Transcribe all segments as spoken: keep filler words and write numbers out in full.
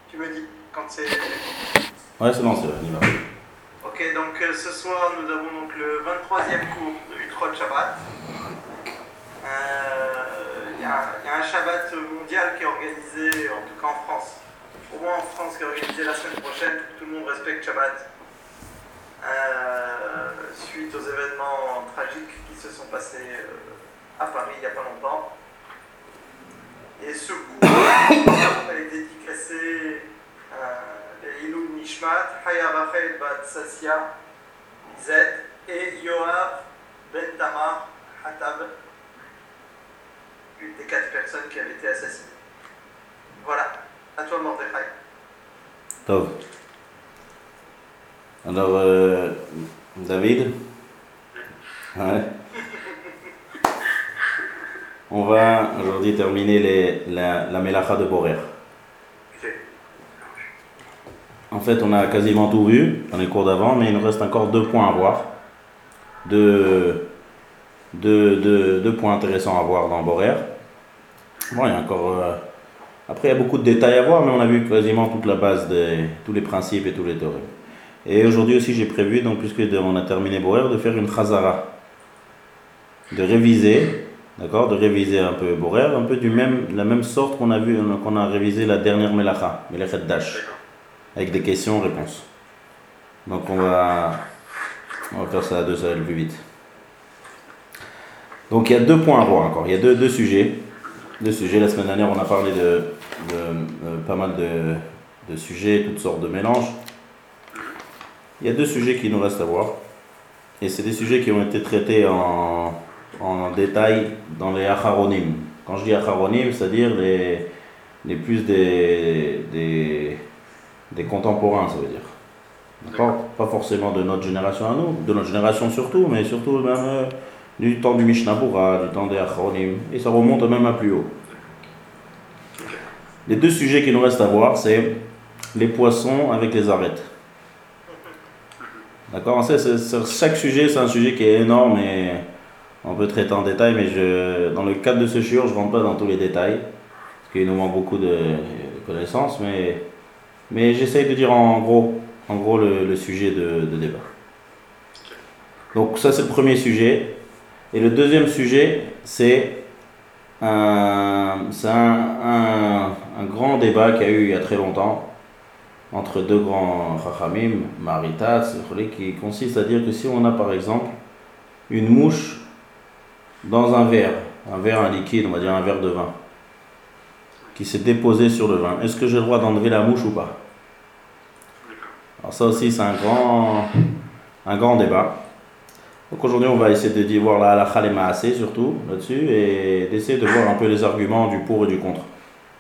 Tu me dis quand c'est... Ouais, c'est lancé, on y va. Ok, donc euh, ce soir nous avons donc le vingt-troisième cours de Utrot Shabbat. Il euh, y, y a un Shabbat mondial qui est organisé, en tout cas en France, au moins en France, qui est organisé la semaine prochaine pour que tout le monde respecte Shabbat. Euh, suite aux événements tragiques qui se sont passés euh, à Paris il n'y a pas longtemps. Et ce cours est dédicacé à Ilou Nishmat, Haya Rachel Bat Sassia, Zed, et Yoav Ben Tamar Hatab, une des quatre personnes qui avaient été assassinées. Voilà, à toi Mordechai. Tov. Alors, euh, David, ouais. On va aujourd'hui terminer les, la, la Melacha de Borer. En fait, on a quasiment tout vu dans les cours d'avant, mais il nous reste encore deux points à voir. Deux, deux, deux, deux points intéressants à voir dans Borer. Bon, il y a encore... Euh, après, il y a beaucoup de détails à voir, mais on a vu quasiment toute la base, de tous les principes et tous les théorèmes. Et aujourd'hui aussi, j'ai prévu, donc puisque on a terminé Borer, de faire une chazara. De réviser... D'accord, de réviser un peu Borer, un peu du même, de la même sorte qu'on a vu, qu'on a révisé la dernière Melacha, Melachet Dash, avec des questions-réponses. Donc on va, on va faire ça à deux, ça va aller plus vite. Donc il y a deux points à voir encore, il y a deux, deux sujets. Deux sujets. La semaine dernière, on a parlé de, de, de pas mal de, de sujets, toutes sortes de mélanges. Il y a deux sujets qui nous restent à voir, et c'est des sujets qui ont été traités en en détail dans les acharonim. Quand je dis acharonim, c'est-à-dire les, les plus des, des, des contemporains, ça veut dire. D'accord ? Pas forcément de notre génération à nous, de notre génération surtout, mais surtout même euh, du temps du Mishnah Bura, du temps des acharonim, et ça remonte même à plus haut. Les deux sujets qui nous restent à voir, c'est les poissons avec les arêtes. D'accord ? C'est, c'est, c'est, chaque sujet, c'est un sujet qui est énorme et on peut traiter en détail, mais je, dans le cadre de ce shiur, je ne rentre pas dans tous les détails, parce qu'il nous manque beaucoup de, de connaissances, mais, mais j'essaye de dire en gros, en gros le, le sujet de, de débat. Donc ça, c'est le premier sujet. Et le deuxième sujet, c'est un, c'est un, un, un grand débat qu'il y a eu il y a très longtemps, entre deux grands chachamim, Maritatz, qui consiste à dire que si on a par exemple une mouche dans un verre, un verre, un liquide, on va dire un verre de vin, qui s'est déposé sur le vin, est-ce que j'ai le droit d'enlever la mouche ou pas? Alors ça aussi c'est un grand, un grand débat. Donc aujourd'hui on va essayer de dire, voir la halakha les maaseh surtout là-dessus, et d'essayer de voir un peu les arguments du pour et du contre.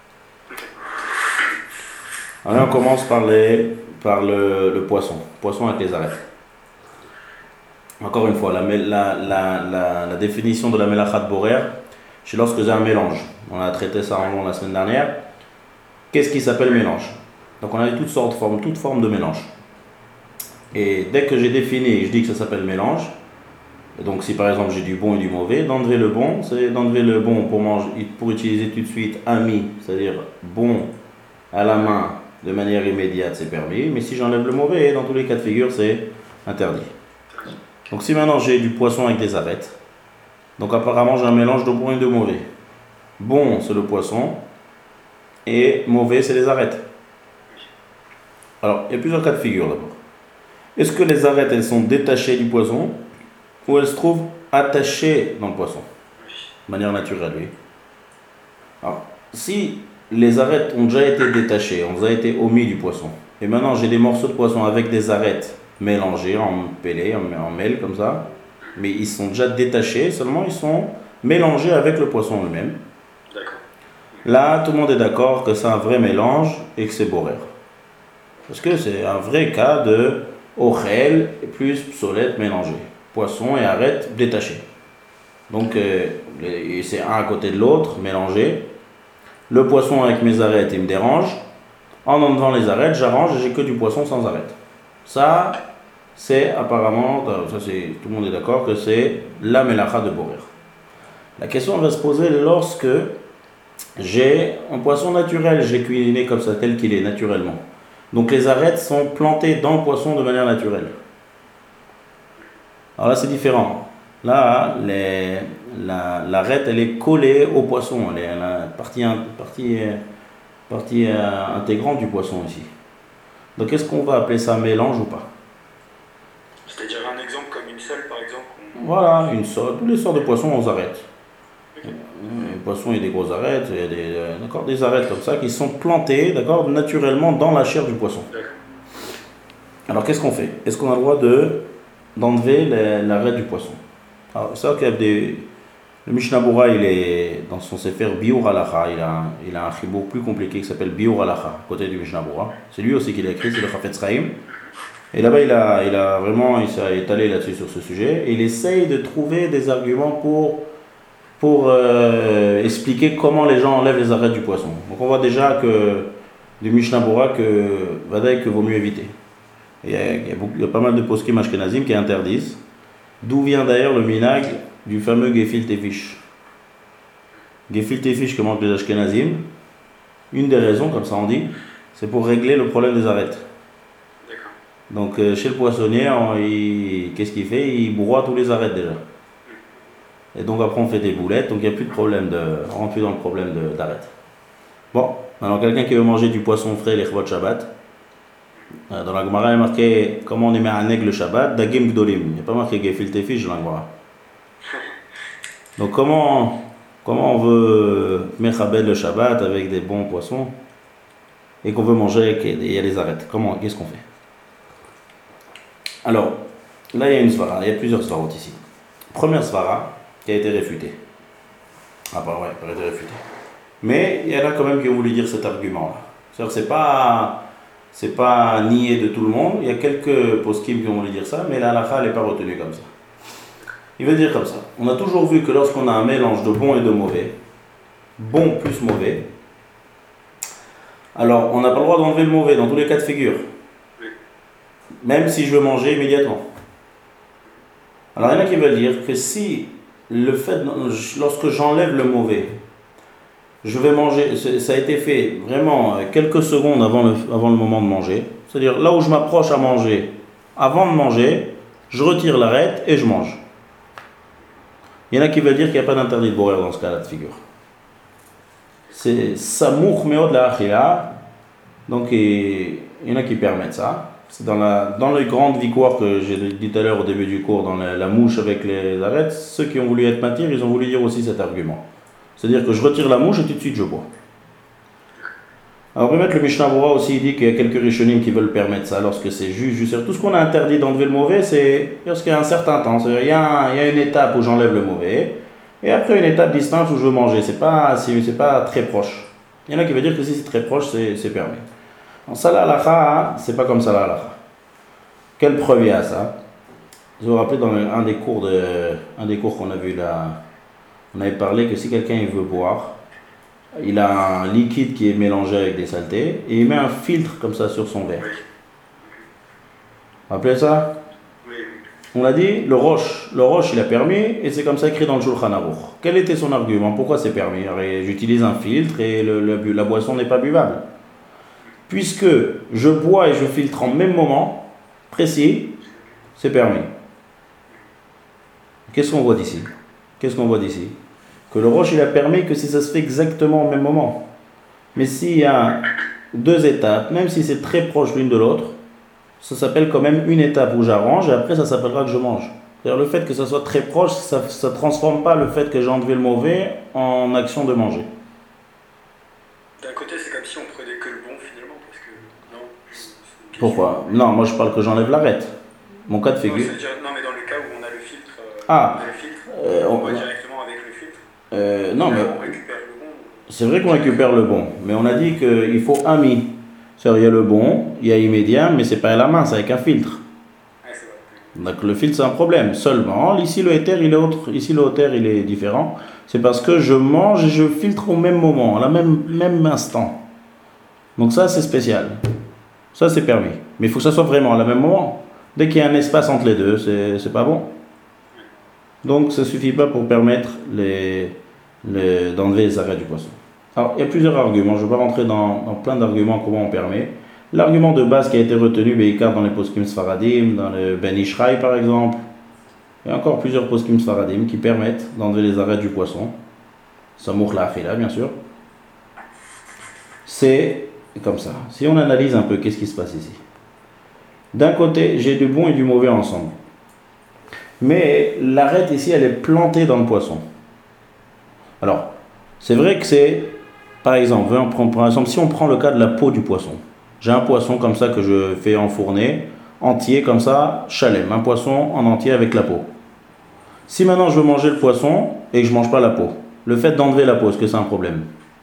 Alors on commence par, les, par le, le poisson, poisson avec les arêtes. Encore une fois, la, la, la, la, la définition de la Melachat Borer, c'est lorsque j'ai un mélange. On a traité ça en long la semaine dernière. Qu'est-ce qui s'appelle mélange? Donc on a toutes sortes de formes, toutes formes de mélange. Et dès que j'ai défini, je dis que ça s'appelle mélange. Donc si par exemple j'ai du bon et du mauvais, d'enlever le bon, c'est d'enlever le bon pour, manger, pour utiliser tout de suite ami, c'est-à-dire bon à la main de manière immédiate, c'est permis. Mais si j'enlève le mauvais, dans tous les cas de figure, c'est interdit. Donc si maintenant j'ai du poisson avec des arêtes, donc apparemment j'ai un mélange de bon et de mauvais. Bon c'est le poisson et mauvais c'est les arêtes. Alors il y a plusieurs cas de figure d'abord. Est-ce que les arêtes elles sont détachées du poisson ou elles se trouvent attachées dans le poisson de manière naturelle, oui. Alors si les arêtes ont déjà été détachées, ont déjà été omis du poisson, et maintenant j'ai des morceaux de poisson avec des arêtes mélangés, emmêlés, en mêle comme ça, mais ils sont déjà détachés, seulement ils sont mélangés avec le poisson lui-même. D'accord. Là, tout le monde est d'accord que c'est un vrai mélange et que c'est borer. Parce que c'est un vrai cas de ochel plus psolète mélangé. Poisson et arête détachés. Donc, euh, c'est un à côté de l'autre, mélangé. Le poisson avec mes arêtes, il me dérange. En enlevant les arêtes, j'arrange et j'ai que du poisson sans arêtes. Ça, c'est apparemment, ça c'est, tout le monde est d'accord que c'est la Melacha de Borer. La question va se poser lorsque J'ai un poisson naturel, j'ai cuisiné comme ça, tel qu'il est, naturellement. Donc les arêtes sont plantées dans le poisson de manière naturelle. Alors là, c'est différent. Là, les, la, l'arête, elle est collée au poisson. Elle est la partie, partie, partie euh, intégrante du poisson ici. Donc, est-ce qu'on va appeler ça mélange ou pas? C'est-à-dire un exemple comme une sole, par exemple. On... Voilà, une sole. Tous les sortes de poissons aux arêtes. Okay. Les poissons, il y a des grosses arêtes, il y a des, d'accord, des arêtes comme ça qui sont plantées, d'accord, naturellement dans la chair du poisson. D'accord. Alors, qu'est-ce qu'on fait? Est-ce qu'on a le droit de, d'enlever l'arête du poisson? Alors, c'est vrai qu'il y a des... Le Mishnah Bura, il est dans son sefer Biur Halacha, il a, il a un chibour plus compliqué qui s'appelle Biur Halacha, à côté du Mishnah Bura. C'est lui aussi qui l'a écrit, c'est le Chafetz Chaim. Et là-bas, il a, il a vraiment il s'est étalé là-dessus sur ce sujet. Et il essaye de trouver des arguments pour, pour euh, expliquer comment les gens enlèvent les arêtes du poisson. Donc on voit déjà que du Mishnah Bura que Vadaï que vaut mieux éviter. Et il, y a, il, y a beaucoup, il y a pas mal de poskim ashkenazim qui interdisent. D'où vient d'ailleurs le minag du fameux gefilte fish. Gefilte fish que mangent les ashkenazim. Une des raisons, comme ça on dit, c'est pour régler le problème des arêtes. Donc euh, chez le poissonnier, on, il, qu'est-ce qu'il fait? Il broie tous les arêtes déjà. Et donc après on fait des boulettes, donc il n'y a plus de problème de. On rentre plus dans le problème de, d'arête. Bon, alors quelqu'un qui veut manger du poisson frais, les chvot Shabbat. Dans la Gemara, il est marqué comment on émet un aigle le Shabbat, dagim gdolim. Il n'y a pas marqué gefilte fish dans la Gemara. Donc comment, comment on veut mechabed le Shabbat avec des bons poissons et qu'on veut manger et il y a des arêtes? Comment, qu'est-ce qu'on fait? Alors, là il y a une svara, il y a plusieurs svarot ici. Première svara qui a été réfutée. Ah bah ouais, elle a été réfutée. Mais il y en a quand même qui ont voulu dire cet argument-là. C'est-à-dire que c'est pas, c'est pas nié de tout le monde. Il y a quelques poskim qui ont voulu dire ça, mais la halakha n'est pas retenue comme ça. Il veut dire comme ça. On a toujours vu que lorsqu'on a un mélange de bon et de mauvais, bon plus mauvais, alors on n'a pas le droit d'enlever le mauvais dans tous les cas de figure. Même si je veux manger immédiatement. Alors il y en a qui veulent dire que si le fait, lorsque j'enlève le mauvais, je vais manger, ça a été fait vraiment quelques secondes avant le, avant le moment de manger, c'est-à-dire là où je m'approche à manger, avant de manger, je retire l'arête et je mange. Il y en a qui veulent dire qu'il n'y a pas d'interdit de boire dans ce cas-là de figure. C'est samour meod la achila, donc il y en a qui permettent ça. C'est dans, la, dans les grandes victoires que j'ai dit tout à l'heure au début du cours, dans la, la mouche avec les arêtes, ceux qui ont voulu être matir, ils ont voulu dire aussi cet argument. C'est-à-dire que je retire la mouche et tout de suite je bois. Alors, on peut mettre le Mishnah Bura aussi, il dit qu'il y a quelques rishonim qui veulent permettre ça lorsque c'est juste, juste. Tout ce qu'on a interdit d'enlever le mauvais, c'est lorsqu'il y a un certain temps. C'est-à-dire, il y a, un, il y a une étape où j'enlève le mauvais, et après une étape distincte où je veux manger. C'est pas, c'est, c'est pas très proche. Il y en a qui veulent dire que si c'est très proche, c'est, c'est permis. En ça, la halakha, c'est pas comme ça la halakha. Quelle preuve il y a à ça? Vous vous rappelez dans un des cours, de, un des cours qu'on a vu là, on avait parlé que si quelqu'un il veut boire, il a un liquide qui est mélangé avec des saletés et il met un filtre comme ça sur son verre. Vous vous rappelez ça? Oui. On l'a dit, le roche, le roche il a permis et c'est comme ça écrit dans le Shulchan Aruch. Quel était son argument? Pourquoi c'est permis? Alors, j'utilise un filtre et le, le, la boisson n'est pas buvable. Puisque je bois et je filtre en même moment précis, c'est permis. Qu'est-ce qu'on voit d'ici? Qu'est-ce qu'on voit d'ici? Que le roche il a permis que si ça se fait exactement au même moment. Mais s'il y a deux étapes, même si c'est très proche l'une de l'autre, ça s'appelle quand même une étape où j'arrange et après ça s'appellera que je mange. C'est-à-dire le fait que ça soit très proche, ça ne transforme pas le fait que j'ai enlevé le mauvais en action de manger. D'un côté c'est comme si on prenait que le bon finalement, parce que non. Pourquoi? Non, moi je parle que j'enlève l'arête. Mon cas de figure. Non, dire, non mais dans le cas où on a le filtre, euh, ah, on, a le filtre euh, on, on boit directement avec le filtre. Euh, non, mais on récupère le bon. C'est vrai qu'on récupère le bon, mais on a dit qu'il faut un mi. C'est-à-dire il y a le bon, il y a immédiat, mais c'est pas à la main, c'est avec un filtre. Ah, c'est vrai. Donc le filtre c'est un problème. Seulement, ici le éther il est autre, ici le éther il est différent. C'est parce que je mange et je filtre au même moment, à la même même instant. Donc ça c'est spécial. Ça c'est permis. Mais il faut que ça soit vraiment à la même moment. Dès qu'il y a un espace entre les deux, c'est c'est pas bon. Donc ça suffit pas pour permettre les, les d'enlever les arêtes du poisson. Alors, il y a plusieurs arguments. Je ne vais pas rentrer dans, dans plein d'arguments comment on permet. L'argument de base qui a été retenu, Beikar dans les poskim Sfaradim, dans le Ben Ishraï par exemple, il y a encore plusieurs poskim Sfaradim qui permettent d'enlever les arêtes du poisson. Samour la Akhila, bien sûr. C'est comme ça. Si on analyse un peu, qu'est-ce qui se passe ici? D'un côté, j'ai du bon et du mauvais ensemble. Mais l'arête ici, elle est plantée dans le poisson. Alors, c'est vrai que c'est, par exemple, on prend, par exemple, si on prend le cas de la peau du poisson. J'ai un poisson comme ça que je fais enfourner, entier comme ça, chalem, un poisson en entier avec la peau. Si maintenant je veux manger le poisson et que je ne mange pas la peau, le fait d'enlever la peau, est-ce que c'est un problème?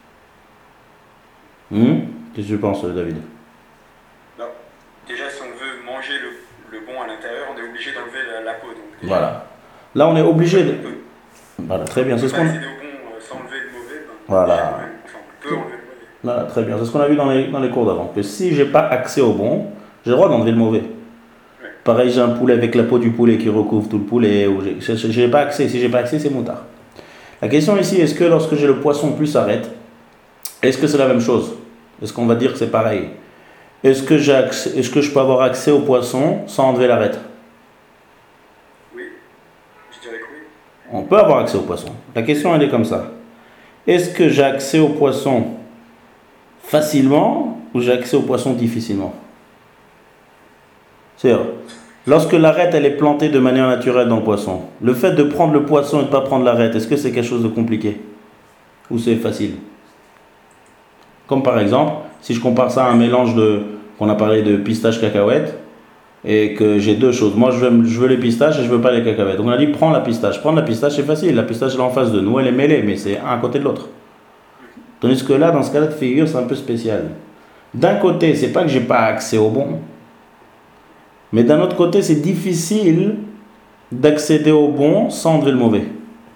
hmm Qu'est-ce que tu penses, David? Non. Déjà, si on veut manger le, le bon à l'intérieur, on est obligé d'enlever la, la peau. Donc déjà, voilà. Là, on est obligé de... Voilà, très bien. C'est ce qu'on... accéder au bon euh, sans enlever le mauvais, ben, Voilà. enfin, on peut enlever le mauvais. Voilà, très bien. C'est ce qu'on a vu dans les, dans les cours d'avant. Que si j'ai pas accès au bon, j'ai le droit d'enlever le mauvais. Ouais. Pareil, j'ai un poulet avec la peau du poulet qui recouvre tout le poulet. Ou j'ai, j'ai pas accès. Si j'ai pas accès, c'est moutard. La question ici, est-ce que lorsque j'ai le poisson plus arête, est-ce que c'est la même chose? Est-ce qu'on va dire que c'est pareil? Est-ce que, j'ai accès, est-ce que je peux avoir accès au poisson sans enlever l'arête? Oui, je dirais que oui. On peut avoir accès au poisson. La question, elle est comme ça. Est-ce que j'ai accès au poisson facilement ou j'ai accès au poisson difficilement? C'est-à-dire, lorsque l'arête elle est plantée de manière naturelle dans le poisson, le fait de prendre le poisson et de ne pas prendre l'arête, est-ce que c'est quelque chose de compliqué? Ou c'est facile? Comme par exemple, si je compare ça à un mélange de, qu'on a parlé de pistache cacahuète, et que j'ai deux choses. Moi, je veux, je veux les pistaches et je veux pas les cacahuètes. Donc on a dit, prends la pistache. Prendre la pistache, c'est facile. La pistache, elle est en face de nous, elle est mêlée, mais c'est un à côté de l'autre. Tandis que là, dans ce cas-là de figure, c'est un peu spécial. D'un côté, c'est pas que j'ai pas accès au bon, mais d'un autre côté, c'est difficile d'accéder au bon sans enlever le mauvais.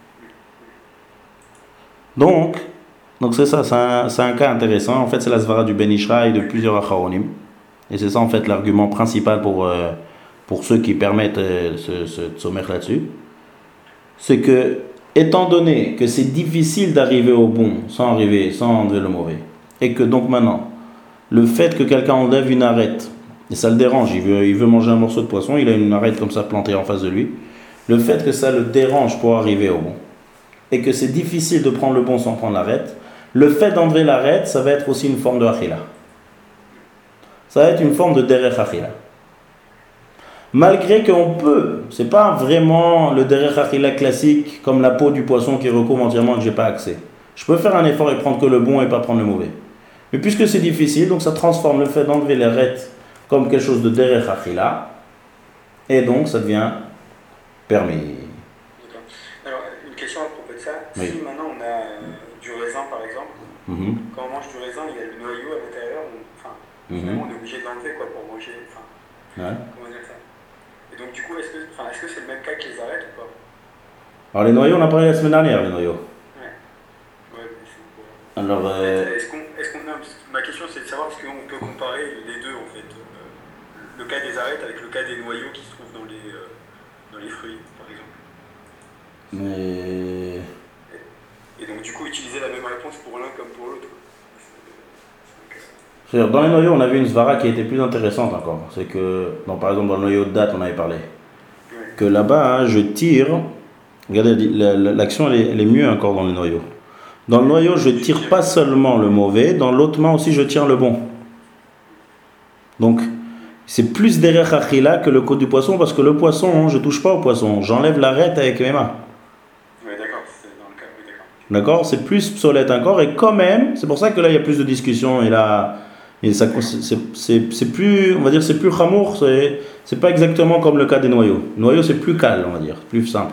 Donc, donc c'est ça, c'est un, c'est un cas intéressant. En fait, c'est la svara du Ben Ishraï de plusieurs acharonim. Et c'est ça, en fait, l'argument principal pour, euh, pour ceux qui permettent euh, ce, ce sommet là-dessus. C'est que, étant donné que c'est difficile d'arriver au bon sans arriver, sans enlever le mauvais, et que donc maintenant, le fait que quelqu'un enlève une arête, et ça le dérange, il veut, il veut manger un morceau de poisson, il a une arête comme ça plantée en face de lui, le fait que ça le dérange pour arriver au bon, et que c'est difficile de prendre le bon sans prendre l'arête, le fait d'enlever l'arête, ça va être aussi une forme de achila. Ça va être une forme de derech achila. Malgré qu'on peut, c'est pas vraiment le derech achila classique comme la peau du poisson qui recouvre entièrement et que j'ai pas accès. Je peux faire un effort et prendre que le bon et pas prendre le mauvais. Mais puisque c'est difficile, donc ça transforme le fait d'enlever l'arête comme quelque chose de derech achila, et donc ça devient permis. D'accord. Alors, une question à propos de ça. Oui. Si maintenant on a euh, du raisin par exemple, Mm-hmm. quand on mange du raisin, il y a le noyau à l'intérieur, on, enfin, Mm-hmm. finalement, on est obligé de l'enlever quoi, pour manger. Enfin, Ouais. comment dire ça? Et donc, du coup, est-ce que, enfin, est-ce que c'est le même cas que les arêtes ou pas? Alors les noyaux, on a parlé la semaine dernière, les noyaux. Ouais. Ouais, mais c'est pour... Alors, En euh, fait, est-ce qu'on, est-ce qu'on, non, parce que ma question c'est de savoir est-ce qu'on peut comparer les deux en fait, euh, le cas des arêtes avec le cas des noyaux qui se trouvent dans les, euh, dans les fruits par exemple. mais... Et donc du coup utiliser la même réponse pour l'un comme pour l'autre. C'est-à-dire, dans les noyaux, on avait une svara qui était plus intéressante encore. C'est que, non, par exemple, dans le noyau de date, on avait parlé. Ouais. Que là-bas, hein, je tire. Regardez, la- la- l'action, elle est, elle est mieux encore dans les noyaux. Dans le noyau, je tire pas seulement le mauvais, dans l'autre main aussi, je tire le bon. Donc, c'est plus derech achila que le côte du poisson, parce que le poisson, hein, je touche pas au poisson. J'enlève l'arête avec mes mains. Ouais, d'accord, c'est dans le cas, oui, d'accord. D'accord? C'est plus obsolète encore, et quand même, c'est pour ça que là, il y a plus de discussions, et là, et ça, c'est, c'est, c'est plus, on va dire, c'est plus chamour, c'est, c'est pas exactement comme le cas des noyaux. Le noyau, c'est plus calme, on va dire, plus simple.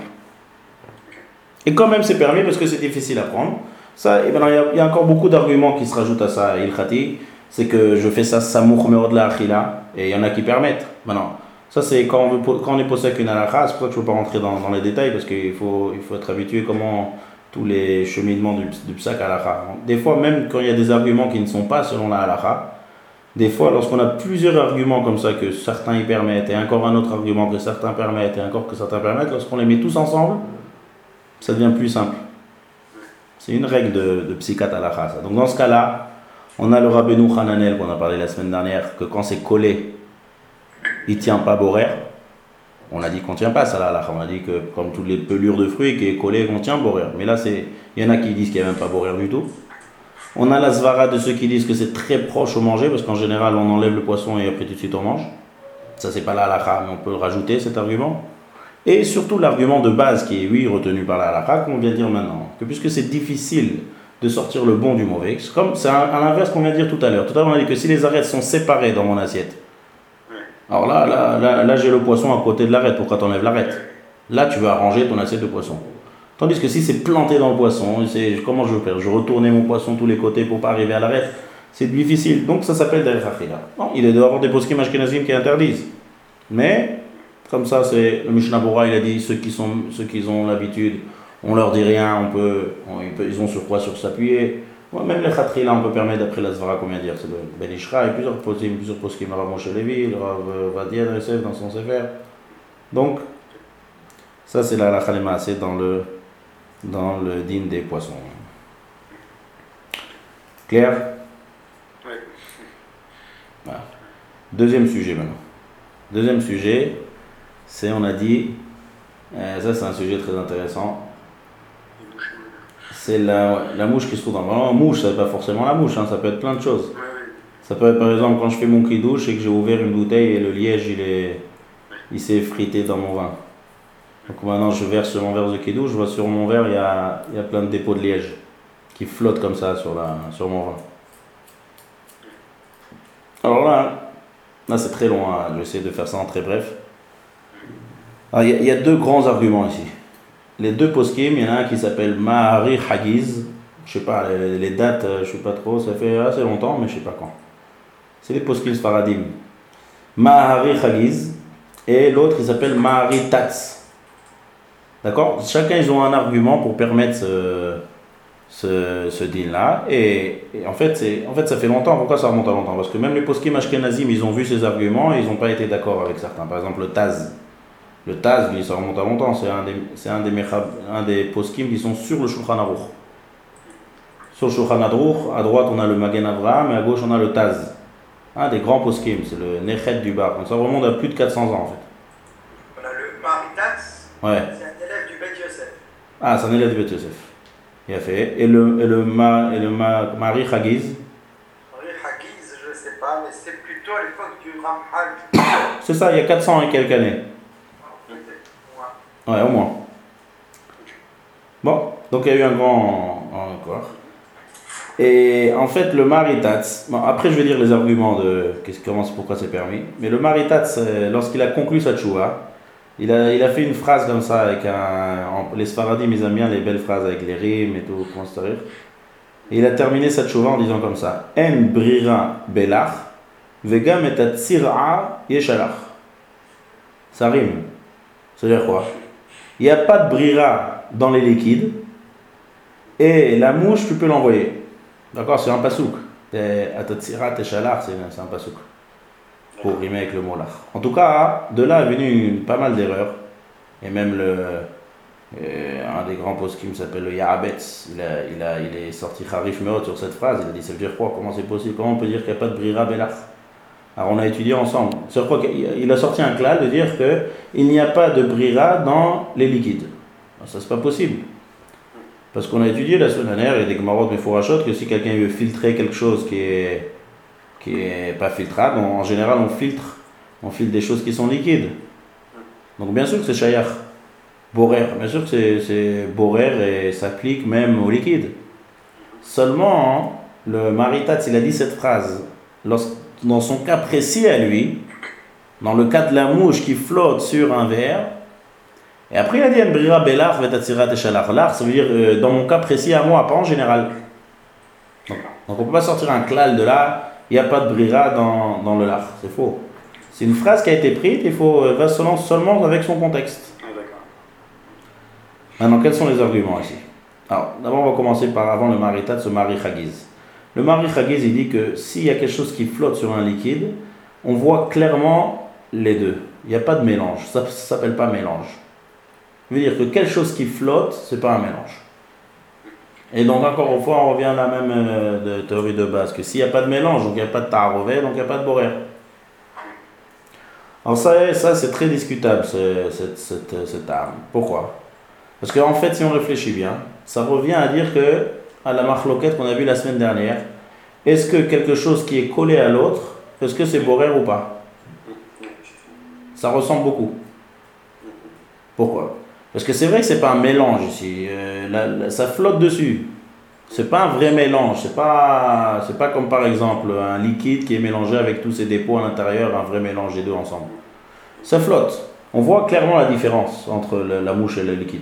Et quand même, c'est permis parce que c'est difficile à prendre. Ça, et ben, il y a, il y a encore beaucoup d'arguments qui se rajoutent à ça, ilkhati. C'est que je fais ça samour meod la achila, et il y en a qui permettent. Maintenant, ça, c'est quand on, veut, quand on est posé avec une halakha, c'est pour ça que je ne peux pas rentrer dans, dans les détails, parce qu'il faut, il faut être habitué comment tous les cheminements du, du psak halakha. Des fois, même quand il y a des arguments qui ne sont pas selon la halakha, des fois, lorsqu'on a plusieurs arguments comme ça, que certains y permettent, et encore un autre argument que certains permettent, et encore que certains permettent, lorsqu'on les met tous ensemble, ça devient plus simple. C'est une règle de, de Psikat Halakha. Donc dans ce cas-là, on a le Rabbeinu Hananel qu'on a parlé la semaine dernière, que quand c'est collé, il ne tient pas Borer. On a dit qu'on ne tient pas ça là, on a dit que comme toutes les pelures de fruits qui est collé, on tient Borer. Mais là, il y en a qui disent qu'il n'y a même pas Borer du tout. On a la Svara de ceux qui disent que c'est très proche au manger, parce qu'en général, on enlève le poisson et après tout de suite on mange. Ça, c'est pas la halakha, mais on peut rajouter cet argument. Et surtout l'argument de base qui est, oui, retenu par la halakha, qu'on vient de dire maintenant. Que puisque c'est difficile de sortir le bon du mauvais, c'est comme, c'est à l'inverse qu'on vient de dire tout à l'heure. Tout à l'heure, on a dit que si les arêtes sont séparées dans mon assiette, alors là, là, là, là j'ai le poisson à côté de l'arête, pourquoi tu enlèves l'arête? Là, tu vas arranger ton assiette de poisson. Tandis que si c'est planté dans le poisson, c'est, comment je veux faire? Je retournais mon poisson tous les côtés pour pas arriver à l'arête. C'est difficile. Donc ça s'appelle Derech Achila. Non, il doit y avoir des poskim ashkenazim qui interdisent. Mais, comme ça, c'est le Mishnah Bora, il a dit ceux qui, sont, ceux qui ont l'habitude, on leur dit rien, on peut, on, ils ont sur quoi sur s'appuyer. Ouais, même les Khatrila, on peut permettre, d'après la Zvara, comment dire, c'est le Ben Ishra, et plusieurs poskim, plusieurs poskim, le Rav Moshe Levi, le Rav Vadia Resef dans son Sefer. Donc, ça c'est la halakha lemaaseh dans le, dans le din des poissons. Clair? Oui. Voilà. Deuxième sujet maintenant. Deuxième sujet, c'est, on a dit, euh, ça c'est un sujet très intéressant. C'est la, la mouche qui se trouve dans le ballon. Mouche, ça ne veut pas forcément la mouche, hein, ça peut être plein de choses. Ça peut être par exemple quand je fais mon kidouche et que j'ai ouvert une bouteille et le liège il, est, il s'est frité dans mon vin. Donc maintenant je verse mon verre de kidouche, je vois sur mon verre il y a, il y a plein de dépôts de liège qui flottent comme ça sur, la, sur mon vin. Alors là, là c'est très long, hein, je vais essayer de faire ça en très bref. Alors, il, y a, il y a deux grands arguments ici. Les deux poskim, il y en a un qui s'appelle Mahari Hagiz. Je sais pas, les, les dates, je sais pas trop, ça fait assez longtemps, mais je sais pas quand. C'est les poskim Sfaradim. Mahari Hagiz. Et l'autre, il s'appelle Mahari Tatz. D'accord? Chacun, ils ont un argument pour permettre ce, ce, ce deal-là. Et, et en, fait, c'est, en fait, ça fait longtemps. Pourquoi ça remonte à longtemps? Parce que même les poskim Ashkenazim, ils ont vu ces arguments et ils n'ont pas été d'accord avec certains. Par exemple, le Taz. Le Taz, lui, ça remonte à longtemps, c'est un des, c'est un des, mechab, un des poskim qui sont sur le Shulchan Aruch. Sur le Shulchan Aruch, à droite on a le Magen Avraham et à gauche on a le Taz. Un des grands poskim, c'est le Nechet du Bar. Donc ça remonte à plus de quatre cents ans en fait. On a le Maritatz, ouais. C'est un élève du Bet Yosef. Ah, c'est un élève du Bet Yosef. Il a fait. Et le, et le, ma, et le ma, Mari Hagiz. Mari Hagiz, je ne sais pas, mais c'est plutôt à l'époque du Ramhal. C'est ça, il y a quatre cents et quelques années. Ouais, au moins. Bon, donc il y a eu un grand encore. Et en fait, le Maritatz, bon, après je vais dire les arguments de qu'est-ce, comment, pourquoi c'est permis, mais le Maritatz, lorsqu'il a conclu sa tchouva, il a, il a fait une phrase comme ça, avec un, en, les Sfaradim, ils aiment bien les belles phrases avec les rimes et tout, comment se dire. Et il a terminé sa tchouva en disant comme ça: En brira belach, vegam et atzira yeshalach. Ça rime. C'est-à-dire quoi? Il n'y a pas de brira dans les liquides et la mouche, tu peux l'envoyer. D'accord? C'est un pasouk. Atatsira teshalach, c'est un pasouk. Pour rimer avec le mot lach. En tout cas, de là est venu une, pas mal d'erreurs. Et même le, euh, un des grands poskim s'appelle le Yarabetz. Il, a, il, a, il est sorti Harif Meot sur cette phrase. Il a dit: ça veut dire quoi? Comment c'est possible? Comment on peut dire qu'il n'y a pas de brira belach? Alors on a étudié ensemble. C'est quoi qu'il a sorti un clal de dire qu'il n'y a pas de brira dans les liquides. Alors ça c'est pas possible. Parce qu'on a étudié la semaine dernière, et des Gemarot Mefourachot, que si quelqu'un veut filtrer quelque chose qui est, qui est pas filtrable, en général on filtre, on filtre des choses qui sont liquides. Donc bien sûr que c'est shayach, borer, bien sûr que c'est, c'est borer et s'applique même au liquide. Seulement, le Maritatz, il a dit cette phrase, lorsque dans son cas précis à lui, dans le cas de la mouche qui flotte sur un verre, et après il a dit en brira belach vetatsirat eshalach. L'ach, ça veut dire euh, dans mon cas précis à moi, pas en général. Donc, donc on ne peut pas sortir un klal de là, il n'y a pas de brira dans, dans le lach, c'est faux. C'est une phrase qui a été prise, il faut euh, va seulement, seulement avec son contexte. Ah, d'accord. Maintenant, quels sont les arguments ici? Alors, d'abord on va commencer par avant le Maritatz, ce Mari Hagiz. Le Mari Hagiz, il dit que s'il y a quelque chose qui flotte sur un liquide, on voit clairement les deux. Il n'y a pas de mélange. Ça ne s'appelle pas mélange. Ça veut dire que quelque chose qui flotte, ce n'est pas un mélange. Et donc, encore une fois, on revient à la même euh, de théorie de base, que s'il n'y a pas de mélange, donc il n'y a pas de ta'arové, donc il n'y a pas de borer. Alors ça, ça c'est très discutable, ce- cette, cette, cette arme. Pourquoi? Parce qu'en fait, si on réfléchit bien, ça revient à dire que, à la marloquette qu'on a vue la semaine dernière, est-ce que quelque chose qui est collé à l'autre, est-ce que c'est borer ou pas? Ça ressemble beaucoup. Pourquoi? Parce que c'est vrai que c'est pas un mélange ici, euh, la- la- ça flotte dessus. C'est pas un vrai mélange, c'est pas, c'est pas comme par exemple un liquide qui est mélangé avec tous ses dépôts à l'intérieur, un vrai mélange des deux ensemble. Ça flotte. On voit clairement la différence entre le- la mouche et le liquide.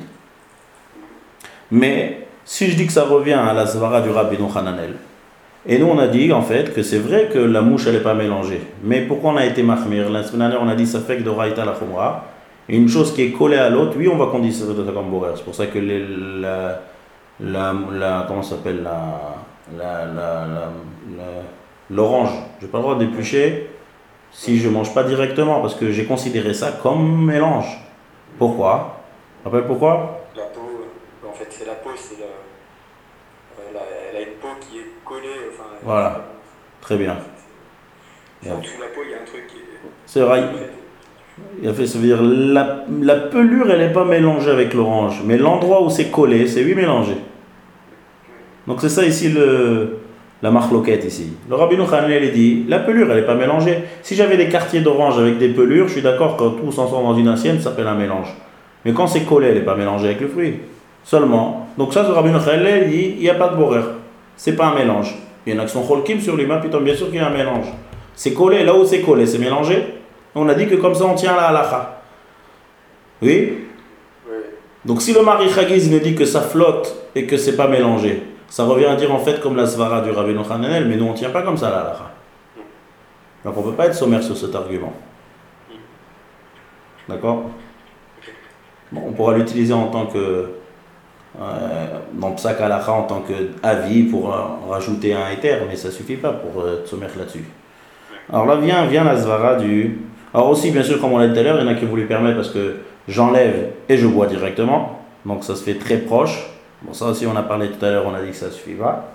Mais si je dis que ça revient à la svara du Rabbeinu Hananel, et nous on a dit en fait que c'est vrai que la mouche elle n'est pas mélangée. Mais pourquoi on a été mahmir? La semaine dernière on a dit ça fait que de raïta la khumra. Une chose qui est collée à l'autre, oui on va considérer ça comme borer. C'est pour ça que les, la, la, la comment ça s'appelle la, la, la, la, la- l'orange, j'ai pas le droit d'éplucher si je mange pas directement parce que j'ai considéré ça comme mélange. Pourquoi? Tu te rappelles pourquoi? La peau, euh, en fait, c'est la peau, c'est la, euh, la- elle a une peau qui est collée. Enfin, Voilà. Très bien. c'est- en dessous de la peau, il y a un truc qui est. C'est vrai. Il a fait, ça veut dire la, la pelure elle n'est pas mélangée avec l'orange, mais l'endroit où c'est collé, c'est oui mélangé. Donc c'est ça ici le, la marloquette ici. Le Rabbeinu Hananel il dit la pelure elle n'est pas mélangée. Si j'avais des quartiers d'orange avec des pelures, je suis d'accord quand tous ensemble dans une assiette, ça s'appelle un mélange. Mais quand c'est collé, elle n'est pas mélangée avec le fruit. Seulement. Donc ça, le Rabbeinu Hananel il dit il n'y a pas de borer. C'est pas un mélange. Il y en a qui sont cholkim sur l'humain, puis bien sûr qu'il y a un mélange. C'est collé, là où c'est collé, c'est mélangé. On a dit que comme ça on tient la halakha. Oui? Oui. Donc si le mari Chagiz nous dit que ça flotte et que c'est pas mélangé, ça revient à dire en fait comme la svara du Rabbeinu Hananel, mais nous on tient pas comme ça la halakha. Donc on peut pas être sommaire sur cet argument. D'accord? Bon, on pourra l'utiliser en tant que euh, dans Psak halakha en tant qu'avis pour euh, rajouter un éther, mais ça suffit pas pour euh, être sommaire là-dessus. Alors là vient, vient la svara du... Alors aussi, bien sûr, comme on l'a dit tout à l'heure, il y en a qui voulu permettre parce que j'enlève et je bois directement. Donc ça se fait très proche. Bon, ça aussi, on a parlé tout à l'heure, on a dit que ça ne suffit pas.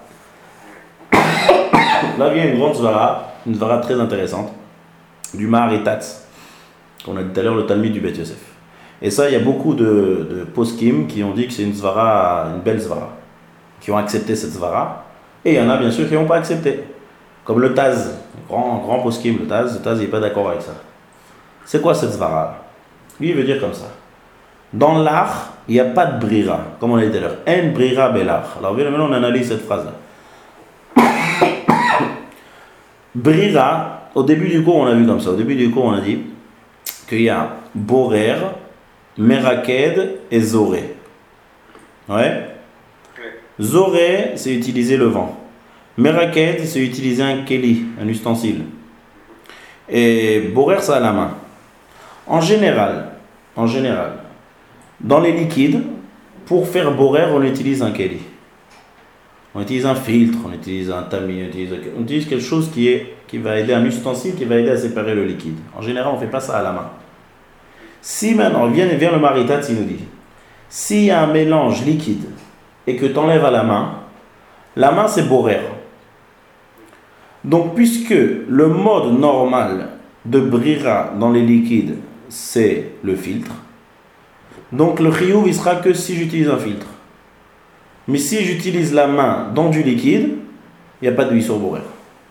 Là vient une grande svara, une svara très intéressante, du Mahar et Tatz, qu'on a dit tout à l'heure, le Talmud du Beth Yosef. Et ça, il y a beaucoup de, de poskim qui ont dit que c'est une svara, une belle svara, qui ont accepté cette svara. Et il y en a, bien sûr, qui n'ont pas accepté. Comme le Taz, grand, grand poskim, le Taz, le Taz, il n'est pas d'accord avec ça. C'est quoi cette svara? Lui, il veut dire comme ça. Dans l'art, il n'y a pas de brira, comme on l'a dit tout à l'heure. En brira belar. Alors, maintenant, on analyse cette phrase-là. Brira, au début du cours, on a vu comme ça. Au début du cours, on a dit qu'il y a borer, meraked et zoré. Ouais? Zoré, c'est utiliser le vent. Meraked, c'est utiliser un keli, un ustensile. Et borer, ça à la main. En général, en général, dans les liquides, pour faire borer, on utilise un keli. On utilise un filtre, on utilise un tamis, on utilise, on utilise quelque chose qui, est, qui va aider, un ustensile qui va aider à séparer le liquide. En général, on ne fait pas ça à la main. Si maintenant, vient, vient le Maritat, il nous dit, s'il y a un mélange liquide et que tu enlèves à la main, la main c'est borer. Donc, puisque le mode normal de brira dans les liquides, c'est le filtre, donc le chiyuv il sera que si j'utilise un filtre. Mais si j'utilise la main dans du liquide, il n'y a pas de huile sur borer.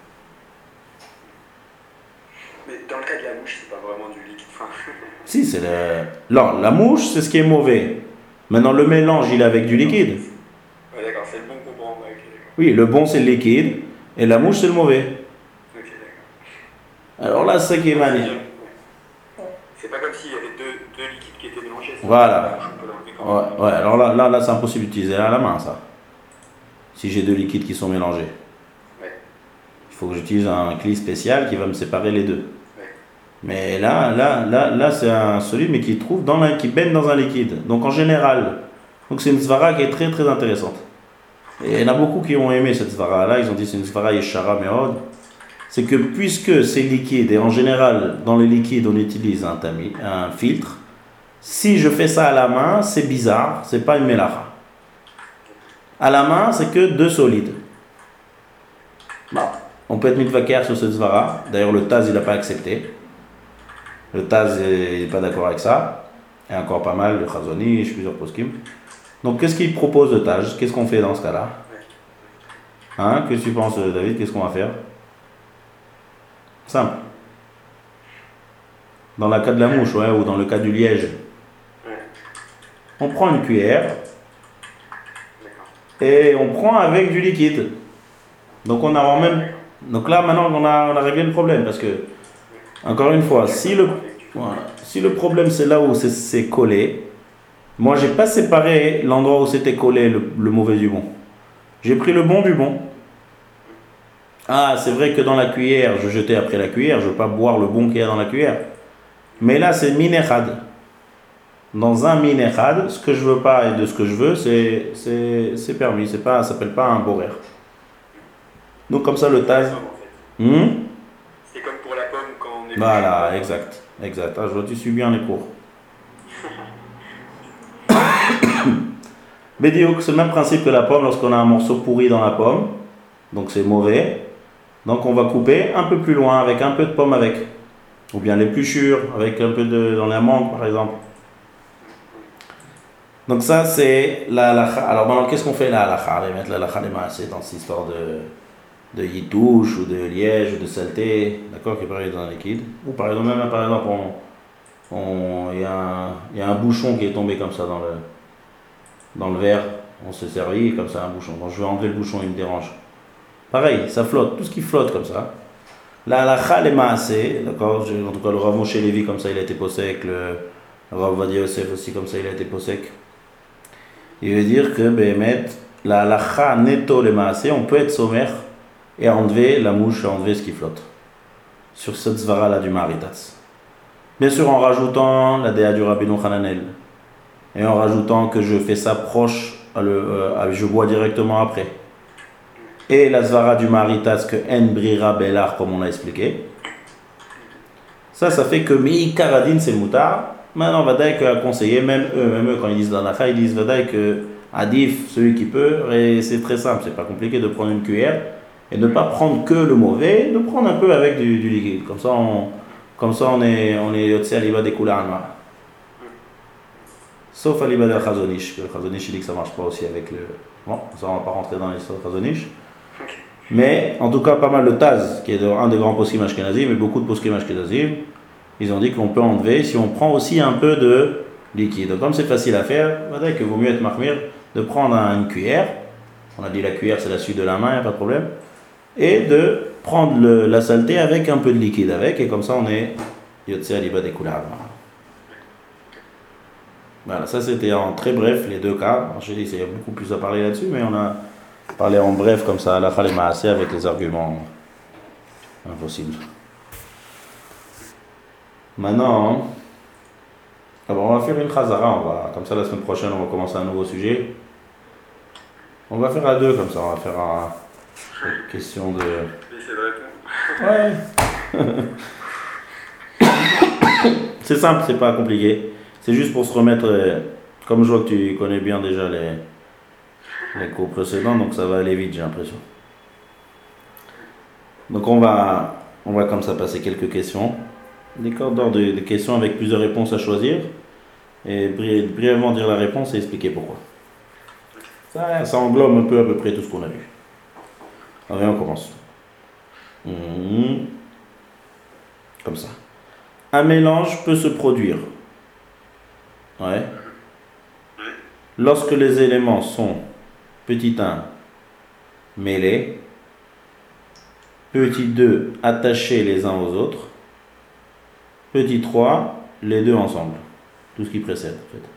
Mais dans le cas de la mouche, c'est pas vraiment du liquide. Enfin, Si, c'est le... Non, la mouche, c'est ce qui est mauvais. Maintenant, le mélange, il est avec du liquide. ouais, d'accord, c'est le bon qu'on prend. Ouais, ok, d'accord. Oui, le bon, c'est le liquide, et la mouche, c'est le mauvais. Ok, d'accord. Alors là, c'est ça qui est magnifique. C'est pas comme s'il y avait deux, deux liquides qui étaient mélangés. c'est Voilà. pas- on peut l'enlever quand Ouais, même. ouais, alors là, là, là c'est impossible d'utiliser à la main, ça. Si j'ai deux liquides qui sont mélangés. Ouais. Il faut que j'utilise un cli spécial qui va me séparer les deux. Ouais. Mais là, là, là, là, c'est un solide, mais qui trouve dans un, qui baigne dans un liquide. Donc en général, donc c'est une svara qui est très très intéressante. Et il y en a beaucoup qui ont aimé cette svara là. Ils ont dit c'est une svara yeshara meod. C'est que puisque c'est liquide et en général dans les liquides on utilise un tamis, un filtre. Si je fais ça à la main, c'est bizarre, c'est pas une mélacha. À la main, c'est que deux solides. Bon. On peut être mitvaker sur cette svara. D'ailleurs, le Taz, il n'a pas accepté. Le Taz, il n'est pas d'accord avec ça. Et encore pas mal, le Chazon Ish, plusieurs poskim. Donc, qu'est-ce qu'il propose le Taz? Qu'est-ce qu'on fait dans ce cas-là? Hein? Qu'est-ce que tu penses, David? Qu'est-ce qu'on va faire? Simple. Dans le cas de la mouche, ouais, ou dans le cas du liège, on prend une cuillère et on prend avec du liquide. Donc on a même. Donc là maintenant on a, on a réglé le problème parce que, encore une fois, si le, voilà, si le problème c'est là où c'est, c'est collé, moi j'ai pas séparé l'endroit où c'était collé le, le mauvais du bon. J'ai pris le bon du bon. Ah, c'est vrai que dans la cuillère, je jetais après la cuillère, je ne veux pas boire le bon qu'il y a dans la cuillère. Mais là, c'est minechad. Dans un minechad, ce que je veux pas et de ce que je veux, c'est, c'est, c'est permis. C'est pas, ça s'appelle pas un borer. Donc comme ça, le Taz. Hmm? C'est comme pour la pomme quand on est. Voilà, exact, exact. Ah, je vois, tu suis bien les cours. Bédiouk, c'est le même principe que la pomme lorsqu'on a un morceau pourri dans la pomme. Donc c'est mauvais. Donc on va couper un peu plus loin avec un peu de pomme avec. Ou bien l'épluchure avec un peu de dans la mangue par exemple. Donc ça c'est la halakha. Alors maintenant qu'est-ce qu'on fait la halakha? On va mettre la halakha des maasé dans cette histoire de, de yitouche ou de liège ou de saleté, d'accord, qui est pareil dans un liquide. Ou par exemple même par exemple on, on, il y a un, il y a un bouchon qui est tombé comme ça dans le, dans le verre. On s'est servi comme ça un bouchon. Donc je vais enlever le bouchon, il me dérange. Pareil, ça flotte, tout ce qui flotte comme ça. La halakha les maasé, d'accord, en tout cas le Rav Moshe Levi comme ça il a été possèque, le Rav Ovadia Yosef aussi comme ça il a été possèque. Il veut dire que Behemet, la halakha neto les maasé, on peut être sommaire et enlever la mouche, enlever ce qui flotte. Sur cette zvara là du Maritatz. Bien sûr en rajoutant la déa du Rabbeinu Hananel. Et en rajoutant que je fais ça proche, à le, euh, je bois directement après. Et la zvara du Maritas que en brira belar comme on a expliqué. Ça, ça fait que mi karadin c'est moutar. Maintenant, vadaï que à conseiller, même eux, même eux quand ils disent dans la fa, ils disent vadaï que adif, celui qui peut, et c'est très simple, c'est pas compliqué de prendre une cuillère et de ne pas prendre que le mauvais, de prendre un peu avec du, du liquide. Comme ça, on, comme ça, on est, on est yotse aliba des couleurs noires. Sauf aliba de Chazon Ish, que le Chazon Ish dit que ça marche pas aussi avec le. Bon, ça on va pas rentrer dans l'histoire de Chazon Ish. Mais en tout cas, pas mal de Taz, qui est un des grands poskim ashkenazim, mais beaucoup de poskim ashkenazim, ils ont dit qu'on peut enlever si on prend aussi un peu de liquide. Comme c'est facile à faire, peut-être que vaut mieux être marmir de prendre une cuillère. On a dit la cuillère, c'est la suite de la main, il n'y a pas de problème. Et de prendre le, la saleté avec un peu de liquide avec, et comme ça on est yotse aliba des couleurs. Voilà, ça c'était en très bref les deux cas. Je dis, il y a beaucoup plus à parler là-dessus, mais on a parlé en bref comme ça, à la halakha maasé avec les arguments impossibles. Maintenant, alors on va faire une chazara, on va, comme ça la semaine prochaine on va commencer un nouveau sujet. On va faire à deux comme ça, on va faire un, une question de... Ouais. C'est simple, c'est pas compliqué. C'est juste pour se remettre, comme je vois que tu connais bien déjà les, les cours précédents, donc ça va aller vite j'ai l'impression. Donc on va, on va comme ça passer quelques questions. Des cordes d'ordre de, de questions avec plusieurs réponses à choisir et bri- brièvement dire la réponse et expliquer pourquoi. Ça, ça englobe un peu à peu près tout ce qu'on a vu. Allez, on commence. Mmh. Comme ça. Un mélange peut se produire. Ouais. Lorsque les éléments sont petit un mêlés, petit deux attachés les uns aux autres, petit trois les deux ensemble. Tout ce qui précède en fait.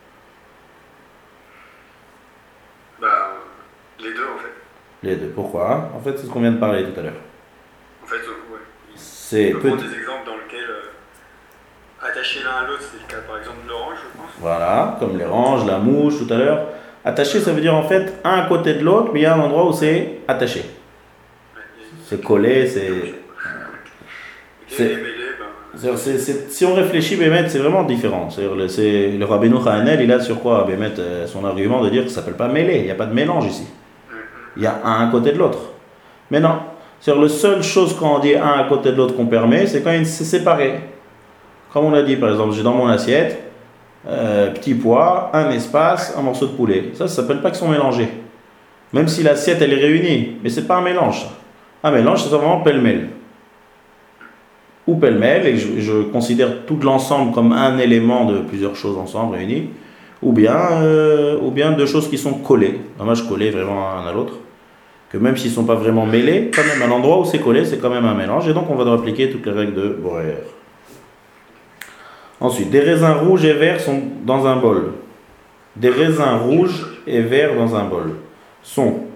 Bah, les deux en fait. Les deux. Pourquoi? En fait, c'est ce qu'on vient de parler tout à l'heure. En fait, euh, ouais. C'est On peut prendre petit. des exemples dans lesquels euh, attacher l'un à l'autre, c'est le cas par exemple de l'orange, je pense. Voilà, comme l'orange, la mouche tout à l'heure. Attaché, ça veut dire en fait un à côté de l'autre, mais il y a un endroit où c'est attaché. Ouais, et- C'est collé, c'est. Et c'est- les mêlés, ben, C'est, c'est, c'est, si on réfléchit, Bémet, c'est vraiment différent. C'est-à-dire, le, c'est, le Rabbeinu Hanel, il a sur quoi, Bémet, son argument de dire que ça ne s'appelle pas mêlé, il n'y a pas de mélange ici. Il y a un à côté de l'autre. Mais non, c'est-à-dire, la seule chose quand on dit un à côté de l'autre qu'on permet, c'est quand c'est séparé. Comme on a dit, par exemple, j'ai dans mon assiette, euh, petit pois, un espace, un morceau de poulet. Ça, ça ne s'appelle pas qu'ils sont mélangés. Même si l'assiette, elle est réunie. Mais ce n'est pas un mélange, ça. Un mélange, c'est vraiment pêle-mêle. Ou pêle-mêle, et je, je considère tout l'ensemble comme un élément de plusieurs choses ensemble, réunies. Ou bien, euh, ou bien deux choses qui sont collées. Dommage collées vraiment un à l'autre. Que même s'ils ne sont pas vraiment mêlés, quand même à l'endroit où c'est collé, c'est quand même un mélange. Et donc, on va devoir appliquer toutes les règles de Borer. Ensuite, des raisins rouges et verts sont dans un bol. Des raisins rouges et verts dans un bol sont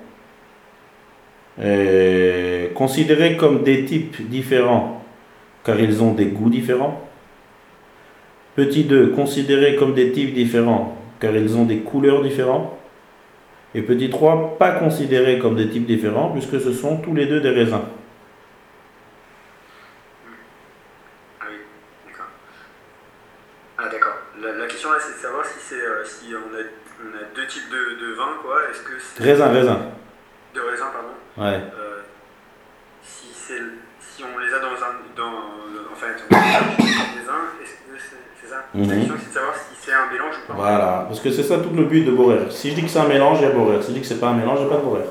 euh, considérés comme des types différents car ils ont des goûts différents. Petit deux, considérés comme des types différents car ils ont des couleurs différentes. Et petit trois, pas considérés comme des types différents puisque ce sont tous les deux des raisins. Ah d'accord. La, la question là c'est de savoir si, c'est, euh, si on, a, on a deux types de, de vin quoi. Est-ce que c'est... Raisin, raisin. De raisin pardon. Ouais. Euh, si, c'est, si on les a dans un... Dans, en fait, on a des raisins, est-ce que c'est, c'est ça mm-hmm. La question c'est de savoir si c'est un mélange ou pas. Voilà, parce que c'est ça tout le but de Borer. Si je dis que c'est un mélange, il y a Borer. Si je dis que c'est pas un mélange, il n'y a pas de Borer.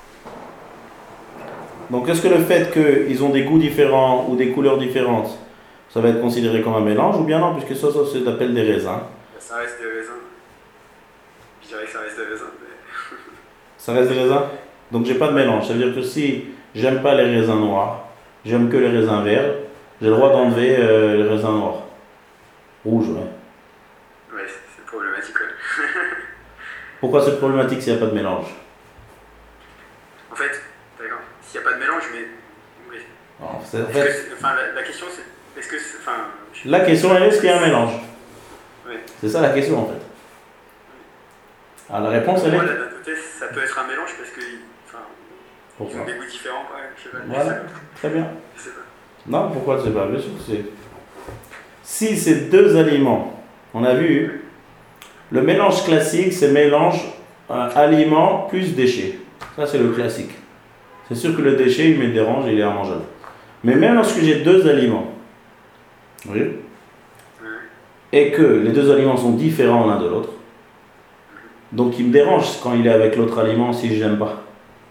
Donc est-ce que le fait qu'ils ont des goûts différents ou des couleurs différentes, ça va être considéré comme un mélange ou bien non, puisque ça, ça s'appelle des raisins. Ça reste des raisins. Je dirais que ça reste des raisins. Mais... ça reste des raisins. Donc j'ai pas de mélange. Ça veut dire que si j'aime pas les raisins noirs, j'aime que les raisins verts, j'ai le droit d'enlever euh, les raisins noirs. Rouges, ouais. Ouais, c'est, c'est problématique, ouais. Pourquoi c'est problématique s'il n'y a pas de mélange? En fait, d'accord, s'il n'y a pas de mélange, mais... Oui. Non, c'est, en fait... fait... Enfin, la, la question c'est... Est-ce que c'est, enfin, je... La question est, est-ce qu'il y a un mélange? Oui. C'est ça la question en fait. Alors la réponse elle est... Moi, d'un côté, ça peut être un mélange parce que enfin, ils ont des goûts différents. Ouais, je sais pas. Voilà, très bien. Je sais pas. Non, pourquoi tu sais pas? Bien sûr que c'est... Si ces deux aliments, on a vu, le mélange classique c'est mélange euh, aliment plus déchet. Ça c'est le classique. C'est sûr que le déchet il me dérange, il est immangeable. Mais même lorsque j'ai deux aliments, oui, et que les deux aliments sont différents l'un de l'autre, donc il me dérange quand il est avec l'autre aliment si je n'aime pas.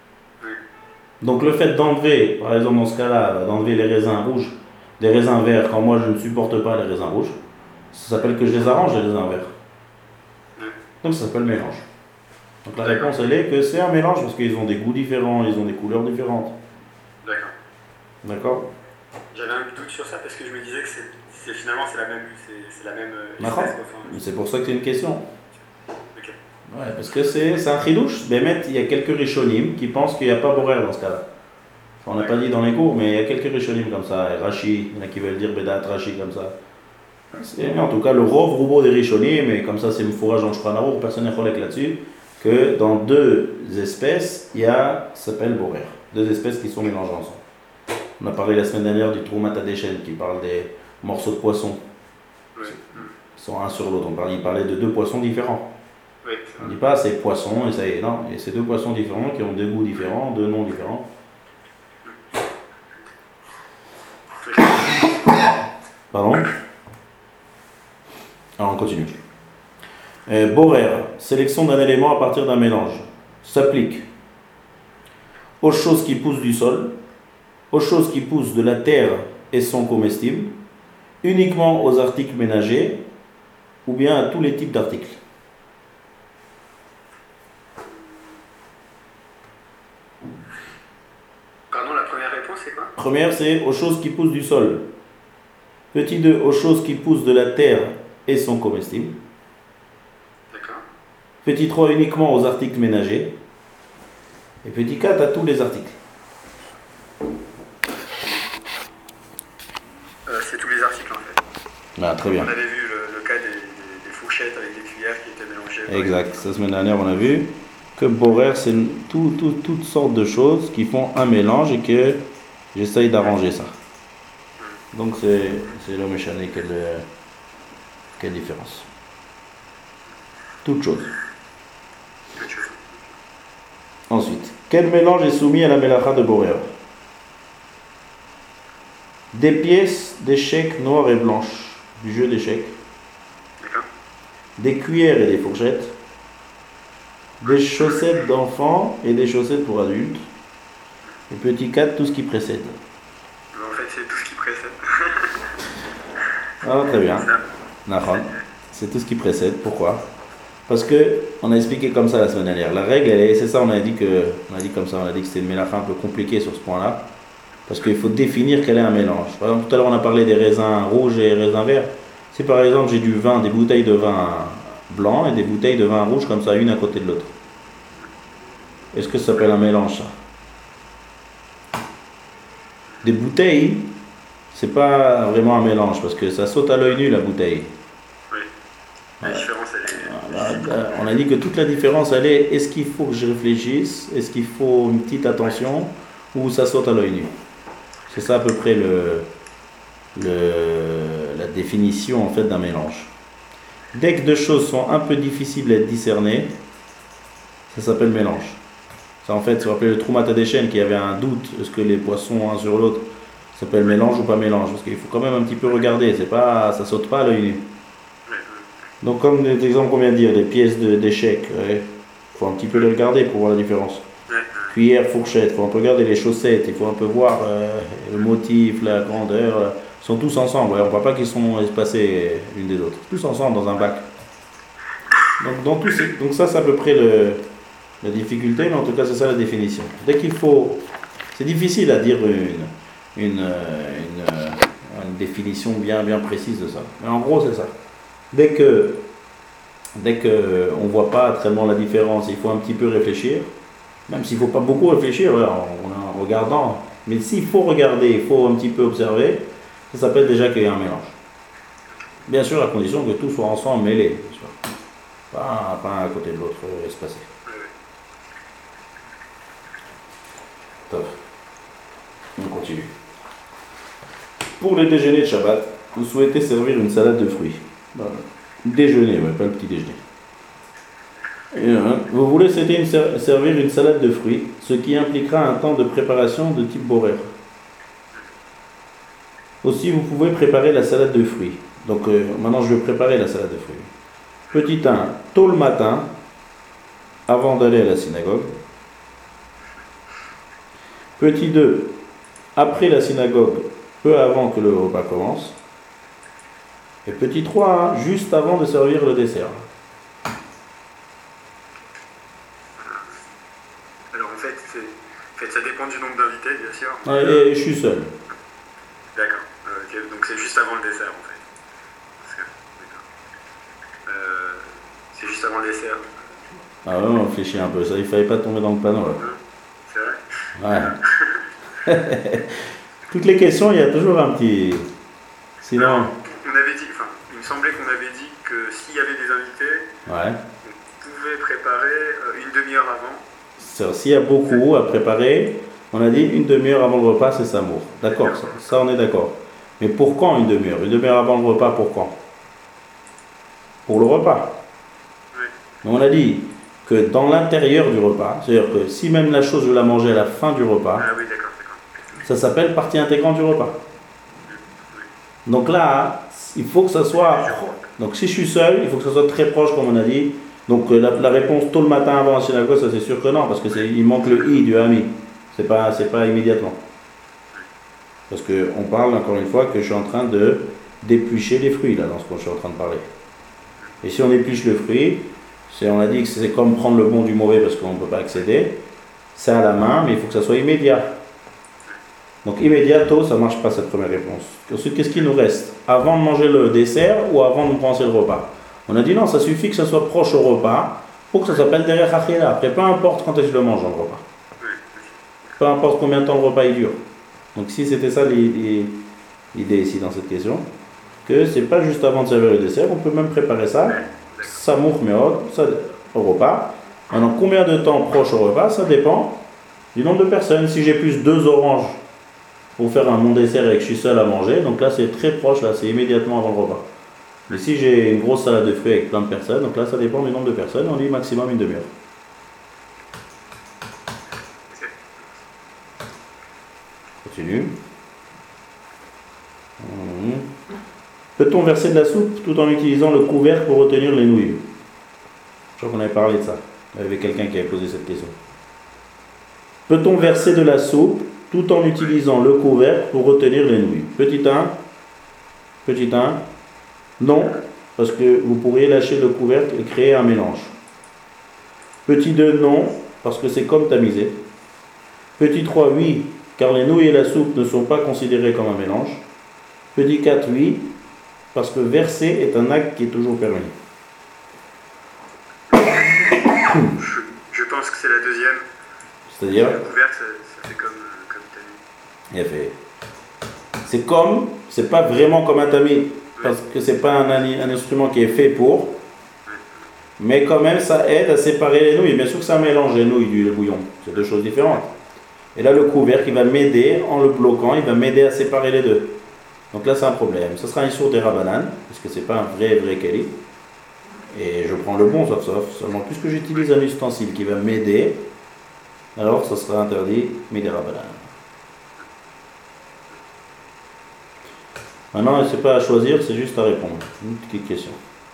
Donc le fait d'enlever, par exemple dans ce cas-là, d'enlever les raisins rouges des raisins verts quand moi je ne supporte pas les raisins rouges, ça s'appelle que je les arrange les raisins verts. Donc ça s'appelle mélange. Donc la réponse elle est que c'est un mélange parce qu'ils ont des goûts différents, ils ont des couleurs différentes. D'accord. D'accord. J'avais un doute sur ça parce que je me disais que c'est, c'est finalement c'est la même, c'est, c'est la même D'accord. espèce. Enfin, c'est pour ça que c'est une question. Ok. Ouais, parce que c'est, c'est un tridouche. Bémet, il y a quelques rishonim qui pensent qu'il n'y a pas Borer dans ce cas-là. Enfin, on n'a ouais. pas dit dans les cours, mais il y a quelques rishonim comme ça. Et Rashi, il y en a qui veulent dire Bédat, Rashi comme ça. C'est, en tout cas, le rov roubo des rishonim, et comme ça c'est Mfouraj en Shpranarour, personne n'est cholek là-dessus, que dans deux espèces, il y a, ça s'appelle Borer. Deux espèces qui sont mélangées ensemble. On a parlé la semaine dernière du Troumat Adeshen qui parle des morceaux de poisson. Oui. Qui sont un sur l'autre. On parlait, il parlait de deux poissons différents. Oui, on ne dit pas c'est poisson et ça y est. Non, et c'est deux poissons différents qui ont deux goûts différents, deux noms différents. Pardon? Alors on continue. Euh, Borer, sélection d'un élément à partir d'un mélange, s'applique aux choses qui poussent du sol, aux choses qui poussent de la terre et sont comestibles, uniquement aux articles ménagers ou bien à tous les types d'articles. Pardon, la première réponse c'est quoi? Première c'est aux choses qui poussent du sol. Petit deux, aux choses qui poussent de la terre et sont comestibles. D'accord. Petit trois, uniquement aux articles ménagers. Et petit quatre, à tous les articles. Euh, c'est tous les articles en fait. Ah, très bien. On avait vu le, le cas des, des, des fourchettes avec des cuillères qui étaient mélangées. Exact. La semaine dernière, on a vu que Borer, c'est tout, tout, toutes sortes de choses qui font un mélange et que j'essaye d'arranger ça. Donc c'est, c'est l'homme échané, quelle, quelle différence. Toute chose. Ensuite, quel mélange est soumis à la mélacha de Boréa? Des pièces d'échecs noires et blanches, du jeu d'échecs. Des cuillères et des fourchettes. Des chaussettes d'enfants et des chaussettes pour adultes. Et petit quatre, tout ce qui précède. En fait, c'est tout ce qui précède. Ah, très bien. Nahon. C'est tout ce qui précède. Pourquoi? Parce que on a expliqué comme ça la semaine dernière. La règle, elle est, c'est ça, on a dit que, on a dit comme ça, on a dit que c'était une mélacha un peu compliquée sur ce point-là, parce qu'il faut définir quel est un mélange. Par exemple, tout à l'heure, on a parlé des raisins rouges et raisins verts. Si par exemple j'ai du vin, des bouteilles de vin blanc et des bouteilles de vin rouge comme ça, une à côté de l'autre, est-ce que ça s'appelle un mélange, ça? Des bouteilles, c'est pas vraiment un mélange parce que ça saute à l'œil nu la bouteille. Oui. La différence, elle est. Voilà. On a dit que toute la différence, elle est est-ce qu'il faut que je réfléchisse, est-ce qu'il faut une petite attention ou ça saute à l'œil nu. C'est ça à peu près le, le, la définition en fait d'un mélange. Dès que deux choses sont un peu difficiles à être discernées, ça s'appelle mélange. Ça en fait, ça rappelle le Troumat Hadeshen qui avait un doute, est-ce que les poissons un sur l'autre s'appellent mélange ou pas mélange, parce qu'il faut quand même un petit peu regarder, c'est pas, ça saute pas à l'œil nu. Donc comme l'exemple qu'on vient de dire, les pièces de, d'échecs, il ouais, faut un petit peu les regarder pour voir la différence. Cuillère, fourchette, il faut un peu regarder les chaussettes, il faut un peu voir euh, le motif, la grandeur, euh, ils sont tous ensemble, ouais, on ne voit pas qu'ils sont espacés l'une des autres, tous ensemble dans un bac. Donc, dans tout, donc ça c'est à peu près le, la difficulté, mais en tout cas c'est ça la définition. Dès qu'il faut, c'est difficile à dire une, une, une, une définition bien, bien précise de ça, mais en gros c'est ça. Dès que dès que on voit pas tellement la différence, il faut un petit peu réfléchir, même s'il ne faut pas beaucoup réfléchir en, en regardant, mais s'il faut regarder, il faut un petit peu observer, ça s'appelle déjà qu'il y a un mélange. Bien sûr, à condition que tout soit ensemble mêlé, bien sûr. Pas, pas un à côté de l'autre espacé. Top. On continue. Pour le déjeuner de Shabbat, vous souhaitez servir une salade de fruits. Voilà. Déjeuner, ouais, pas le petit déjeuner. Et, hein, vous voulez souhaiter une, servir une salade de fruits, ce qui impliquera un temps de préparation de type borer. Aussi, vous pouvez préparer la salade de fruits. Donc, euh, maintenant, je vais préparer la salade de fruits. Petit un, tôt le matin, avant d'aller à la synagogue. Petit deux, après la synagogue, peu avant que le repas commence. Et petit trois, hein, juste avant de servir le dessert. Alors en fait, c'est, en fait ça dépend du nombre d'invités, bien sûr. Ah, et, et je suis seul. D'accord. Euh, okay. Donc c'est juste avant le dessert en fait. Que, euh, c'est juste avant le dessert. Ah ouais, on réfléchit un peu. Ça, il fallait pas tomber dans le panneau là. C'est vrai. Ouais. Toutes les questions, il y a toujours un petit. Sinon. Alors, on avait dit, enfin, il me semblait qu'on avait dit que s'il y avait des invités, ouais. on pouvait préparer une demi-heure avant. Ça, s'il y a beaucoup à préparer, on a dit une demi-heure avant le repas, c'est Samour. D'accord, ça, ça on est d'accord. Mais pour quand une demi-heure? Une demi-heure avant le repas, pour quand? Pour le repas. Oui. On a dit que dans l'intérieur du repas, c'est-à-dire que si même la chose je la manger à la fin du repas, ah oui, d'accord, d'accord. Ça s'appelle partie intégrante du repas. Donc là, il faut que ça soit... Donc si je suis seul, il faut que ça soit très proche comme on a dit. Donc la, la réponse tôt le matin avant la synagogue, ça c'est sûr que non, parce que c'est, il manque le i du ami. C'est pas, c'est pas immédiatement. Parce qu'on parle encore une fois que je suis en train de d'éplucher les fruits là dans ce que je suis en train de parler. Et si on épluche le fruit, c'est, on a dit que c'est comme prendre le bon du mauvais parce qu'on ne peut pas accéder. C'est à la main, mais il faut que ça soit immédiat. Donc immédiato, ça ne marche pas cette première réponse. Ensuite, qu'est-ce qu'il nous reste? Avant de manger le dessert ou avant de commencer le repas? On a dit non, ça suffit que ça soit proche au repas pour que ça s'appelle derrière Achila. Après, peu importe quand est-ce que je le mange dans le repas. Peu importe combien de temps le repas il dure. Donc si c'était ça l'idée ici dans cette question, que c'est pas juste avant de servir le dessert, on peut même préparer ça, samour meod, ça au repas. Maintenant, combien de temps proche au repas, ça dépend du nombre de personnes. Si j'ai plus deux oranges pour faire un mon dessert et que je suis seul à manger, donc là c'est très proche, là c'est immédiatement avant le repas. Mais si j'ai une grosse salade de fruits avec plein de personnes, donc là ça dépend du nombre de personnes, on dit maximum une demi-heure. Continue. Mmh. Peut-on verser de la soupe tout en utilisant le couvercle pour retenir les nouilles? Je crois qu'on avait parlé de ça. Il y avait quelqu'un qui avait posé cette question. Peut-on verser de la soupe tout en utilisant le couvercle pour retenir les nouilles? Petit un. Petit un. Non, parce que vous pourriez lâcher le couvercle et créer un mélange. Petit deux, non, parce que c'est comme tamisé. Petit trois, oui, car les nouilles et la soupe ne sont pas considérées comme un mélange. Petit quatre, oui, parce que verser est un acte qui est toujours permis. Je, je pense que c'est la deuxième. C'est-à-dire Le couvercle, ça, ça fait comme, comme tamis. Il a fait. C'est comme, c'est pas vraiment comme un tamis, parce que c'est pas un, un instrument qui est fait pour, mais quand même ça aide à séparer les nouilles. Bien sûr que ça mélange les nouilles du bouillon, c'est deux choses différentes. Et là le couvercle il va m'aider, en le bloquant, il va m'aider à séparer les deux. Donc là c'est un problème. Ce sera un issour des Rabbanan, parce que c'est pas un vrai vrai keli. Et je prends le bon sauf sauf, seulement puisque j'utilise un ustensile qui va m'aider, alors ça sera interdit, mais des Rabbanan. Maintenant, ce n'est pas à choisir, c'est juste à répondre. Une petite question.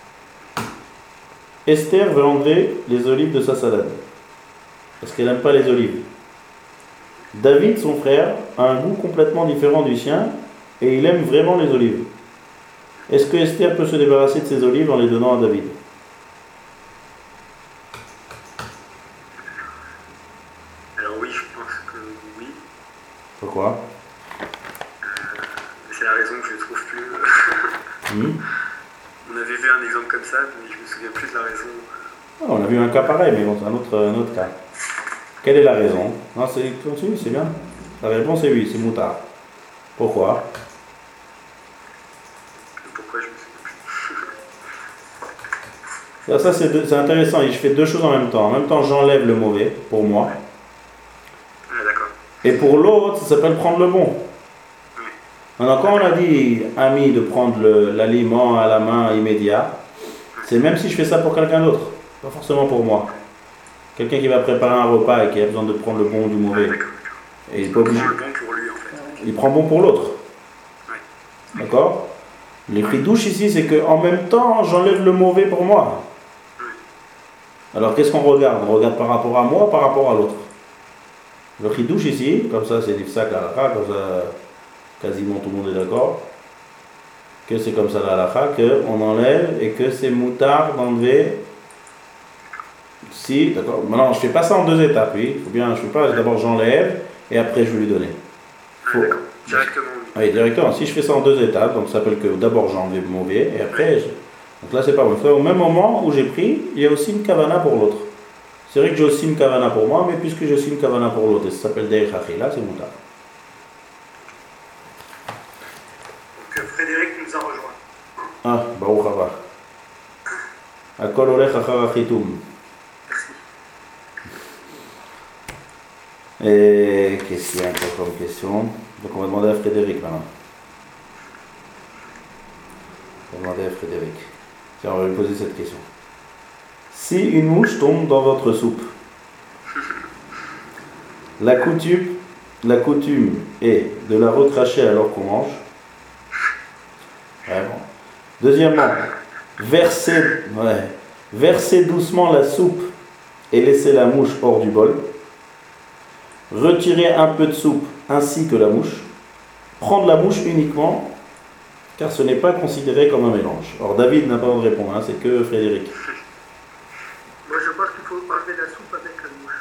Esther veut enlever les olives de sa salade, parce qu'elle n'aime pas les olives. David, son frère, a un goût complètement différent du sien, et il aime vraiment les olives. Est-ce que Esther peut se débarrasser de ses olives en les donnant à David? Alors oui, je pense que oui. Pourquoi? C'est la raison que je ne trouve plus. hmm. On avait vu un exemple comme ça, mais je me souviens plus de la raison. Oh, on a vu un cas pareil, mais bon, c'est un autre, un autre cas. Quelle est la raison? Non, c'est continue, c'est bien. La réponse est oui, c'est moutard. Pourquoi? Pourquoi je me souviens plus? Ça, ça c'est, c'est intéressant. Je fais deux choses en même temps. En même temps, j'enlève le mauvais, pour moi. Ah, d'accord. Et pour l'autre, ça s'appelle prendre le bon. Maintenant, quand on a dit, ami, de prendre le, l'aliment à la main immédiat, c'est même si je fais ça pour quelqu'un d'autre, pas forcément pour moi. Quelqu'un qui va préparer un repas et qui a besoin de prendre le bon ou du mauvais. Et il, est pas obligé. Il prend le bon pour lui, en fait. Il prend bon pour l'autre. D'accord? Les prix douche ici, c'est qu'en même temps, j'enlève le mauvais pour moi. Alors, qu'est-ce qu'on regarde? On regarde par rapport à moi ou par rapport à l'autre? Le prix douche ici, comme ça, c'est l'ifsak à la comme ça. Quasiment tout le monde est d'accord que c'est comme ça la halakha, qu'on enlève et que c'est moutard d'enlever. Si, d'accord. Maintenant, je ne fais pas ça en deux étapes, oui. Faut bien, je fais pas, d'abord j'enlève et après je vais lui donner. Faut... Ah, d'accord. Directement. Oui, directement. Si je fais ça en deux étapes, donc ça s'appelle que d'abord j'enlève le mauvais et après. Je... Donc là, c'est pas bon. Au même moment où j'ai pris, il y a aussi une kavana pour l'autre. C'est vrai que j'ai aussi une kavana pour moi, mais puisque j'ai aussi une kavana pour l'autre, et ça s'appelle derech achila, c'est moutard. Frédéric nous a rejoint. Ah, Baruch haba. Akol olech achar achitum. Et qu'est-ce qu'il y a encore comme question? Donc on va demander à Frédéric maintenant. On va demander à Frédéric. Tiens, on va lui poser cette question. Si une mouche tombe dans votre soupe, la coutume, la coutume est de la recracher alors qu'on mange. Ouais, bon. Deuxièmement, versez, ouais, versez doucement la soupe et laissez la mouche hors du bol. Retirez un peu de soupe ainsi que la mouche. Prendre la mouche uniquement, car ce n'est pas considéré comme un mélange. Or, David n'a pas le droit de répondre, hein, c'est que Frédéric. Moi, je pense qu'il faut enlever la soupe avec la mouche.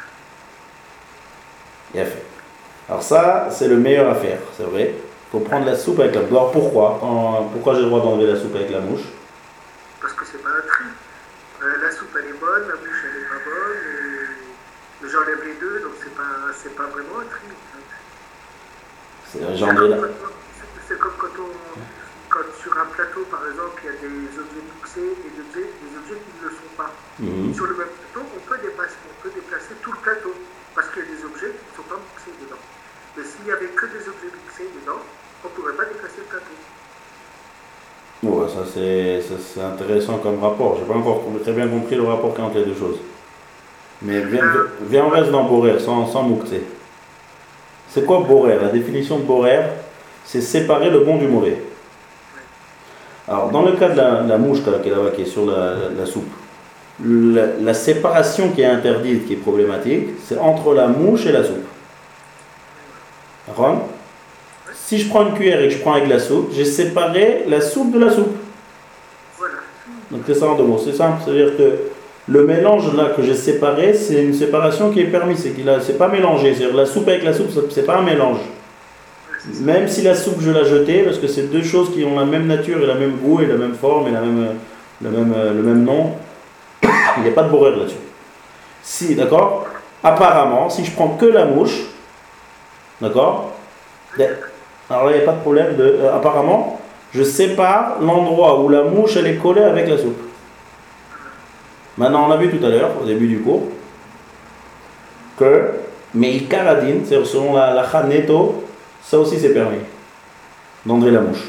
Bien fait. Alors ça, c'est le meilleur à faire, c'est vrai. Il faut prendre la soupe avec la mouche. Alors pourquoi Quand, Pourquoi j'ai le droit d'enlever la soupe avec la mouche? Parce que c'est pas un tri. Euh, la soupe elle est bonne, la mouche elle est pas bonne, et j'enlève les deux, donc c'est pas, c'est pas vraiment un tri. En fait. C'est, C'est j'en ai comme, là. quand, c'est comme quand, on, quand sur un plateau, par exemple, il y a des objets fixés et des objets, des objets qui ne le sont pas. Mhm. Sur le même plateau, on peut déplacer, on peut déplacer tout le plateau, parce qu'il y a des objets qui ne sont pas fixés dedans. Mais si s'il n'y avait que des objets mixés dedans, on ne pourrait pas déplacer le plateau. Ouais, ça c'est, ça, c'est intéressant comme rapport. Je n'ai pas encore très bien compris le rapport entre les deux choses. Mais viens, viens on reste dans Borer, sans, sans Mouktsé. C'est quoi Borer? La définition de Borer, c'est séparer le bon du mauvais. Alors, dans le cas de la, la mouche qui est là-bas, qui est sur la, la, la soupe, la, la séparation qui est interdite, qui est problématique, c'est entre la mouche et la soupe. D'accord? Si je prends une cuillère et que je prends avec la soupe, j'ai séparé la soupe de la soupe. Voilà. Donc c'est ça en deux mots, c'est simple. C'est-à-dire que le mélange là que j'ai séparé, c'est une séparation qui est permise, c'est qu'il a, c'est pas mélangé. C'est-à-dire la soupe avec la soupe, c'est pas un mélange. Même si la soupe je la jetais, parce que c'est deux choses qui ont la même nature et la même goût et la même forme et la même, le, même, le même nom, il n'y a pas de bourreur là-dessus. Si, d'accord? Apparemment, si je prends que la mouche, d'accord? Alors là, il n'y a pas de problème. De, euh, apparemment, je sépare l'endroit où la mouche elle est collée avec la soupe. Maintenant, on a vu tout à l'heure, au début du cours, que Meikaradin, c'est-à-dire selon la la Neto, ça aussi c'est permis, d'enlever la mouche.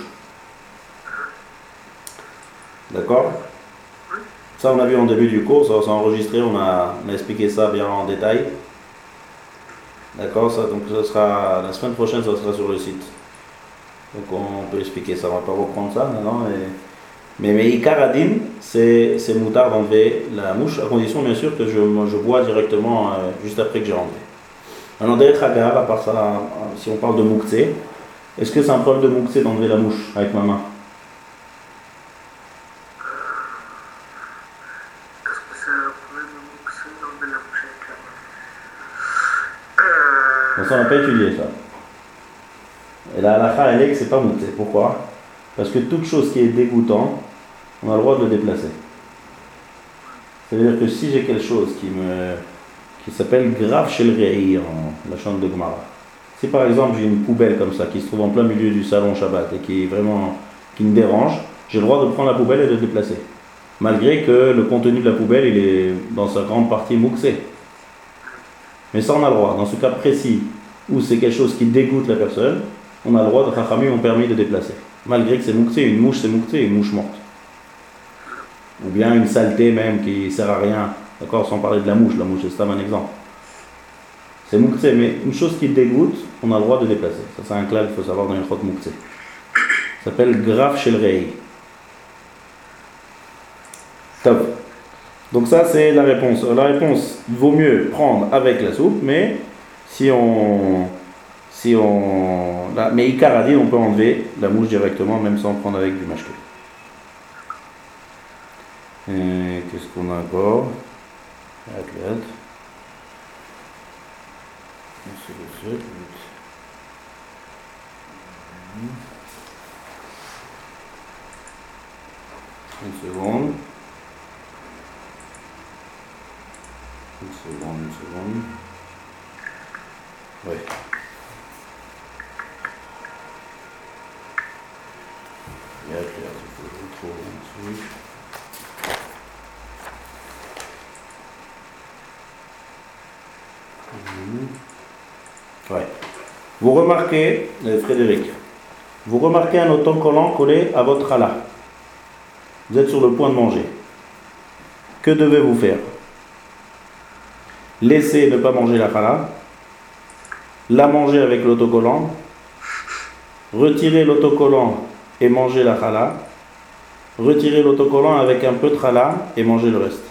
D'accord? Ça, on a vu en début du cours, ça s'est enregistré, on a, on a expliqué ça bien en détail. D'accord? Ça, donc ça sera, la semaine prochaine, ça sera sur le site. Donc on peut expliquer ça, on ne va pas reprendre ça maintenant. Et... Mais, mais Ikaradin, c'est, c'est moutard d'enlever la mouche, à condition bien sûr que je, je bois directement euh, juste après que j'ai rentré. Alors derrière Hagar, à part ça, si on parle de Mouktsé, est-ce que c'est un problème de Mouktsé d'enlever la mouche avec ma main? Est-ce que c'est un problème de Mouktsé d'enlever la mouche avec la main? Euh... Donc ça, on n'a pas étudié ça. Et la halakha, elle est que c'est pas Mouktsé. Pourquoi? Parce que toute chose qui est dégoûtante, on a le droit de le déplacer. C'est-à-dire que si j'ai quelque chose qui me qui s'appelle grave chez le réhi en la chambre de Gemara. Si par exemple j'ai une poubelle comme ça qui se trouve en plein milieu du salon Shabbat et qui est vraiment qui me dérange, j'ai le droit de prendre la poubelle et de le déplacer. Malgré que le contenu de la poubelle il est dans sa grande partie Mouktsé. Mais ça on a le droit. Dans ce cas précis où c'est quelque chose qui dégoûte la personne, on a le droit, de Chachamim ont permis de déplacer. Malgré que c'est Mouktsé, une mouche c'est Mouktsé, une mouche morte. Ou bien une saleté même qui ne sert à rien. D'accord, sans parler de la mouche, la mouche c'est un exemple. C'est Mouktsé, mais une chose qui dégoûte, on a le droit de déplacer. Ça c'est un clal qu'il faut savoir dans une chot Mouktsé. Ça s'appelle grave chez le rei. Top. Donc ça c'est la réponse. La réponse, il vaut mieux prendre avec la soupe, mais si on... Si on... Là, mais Ikaradin, on peut enlever la mouche directement, même sans prendre avec du mashké. Et qu'est-ce qu'on a encore? Athlète. Une seconde. Une seconde, une seconde. Oui. Il y a clair, il faut que je trouve un truc. Ouais. Vous remarquez, Frédéric, vous remarquez un autocollant collé à votre challah. Vous êtes sur le point de manger. Que devez-vous faire? Laissez ne pas manger la challah, la manger avec l'autocollant, retirer l'autocollant et manger la challah, retirer l'autocollant avec un peu de challah et manger le reste.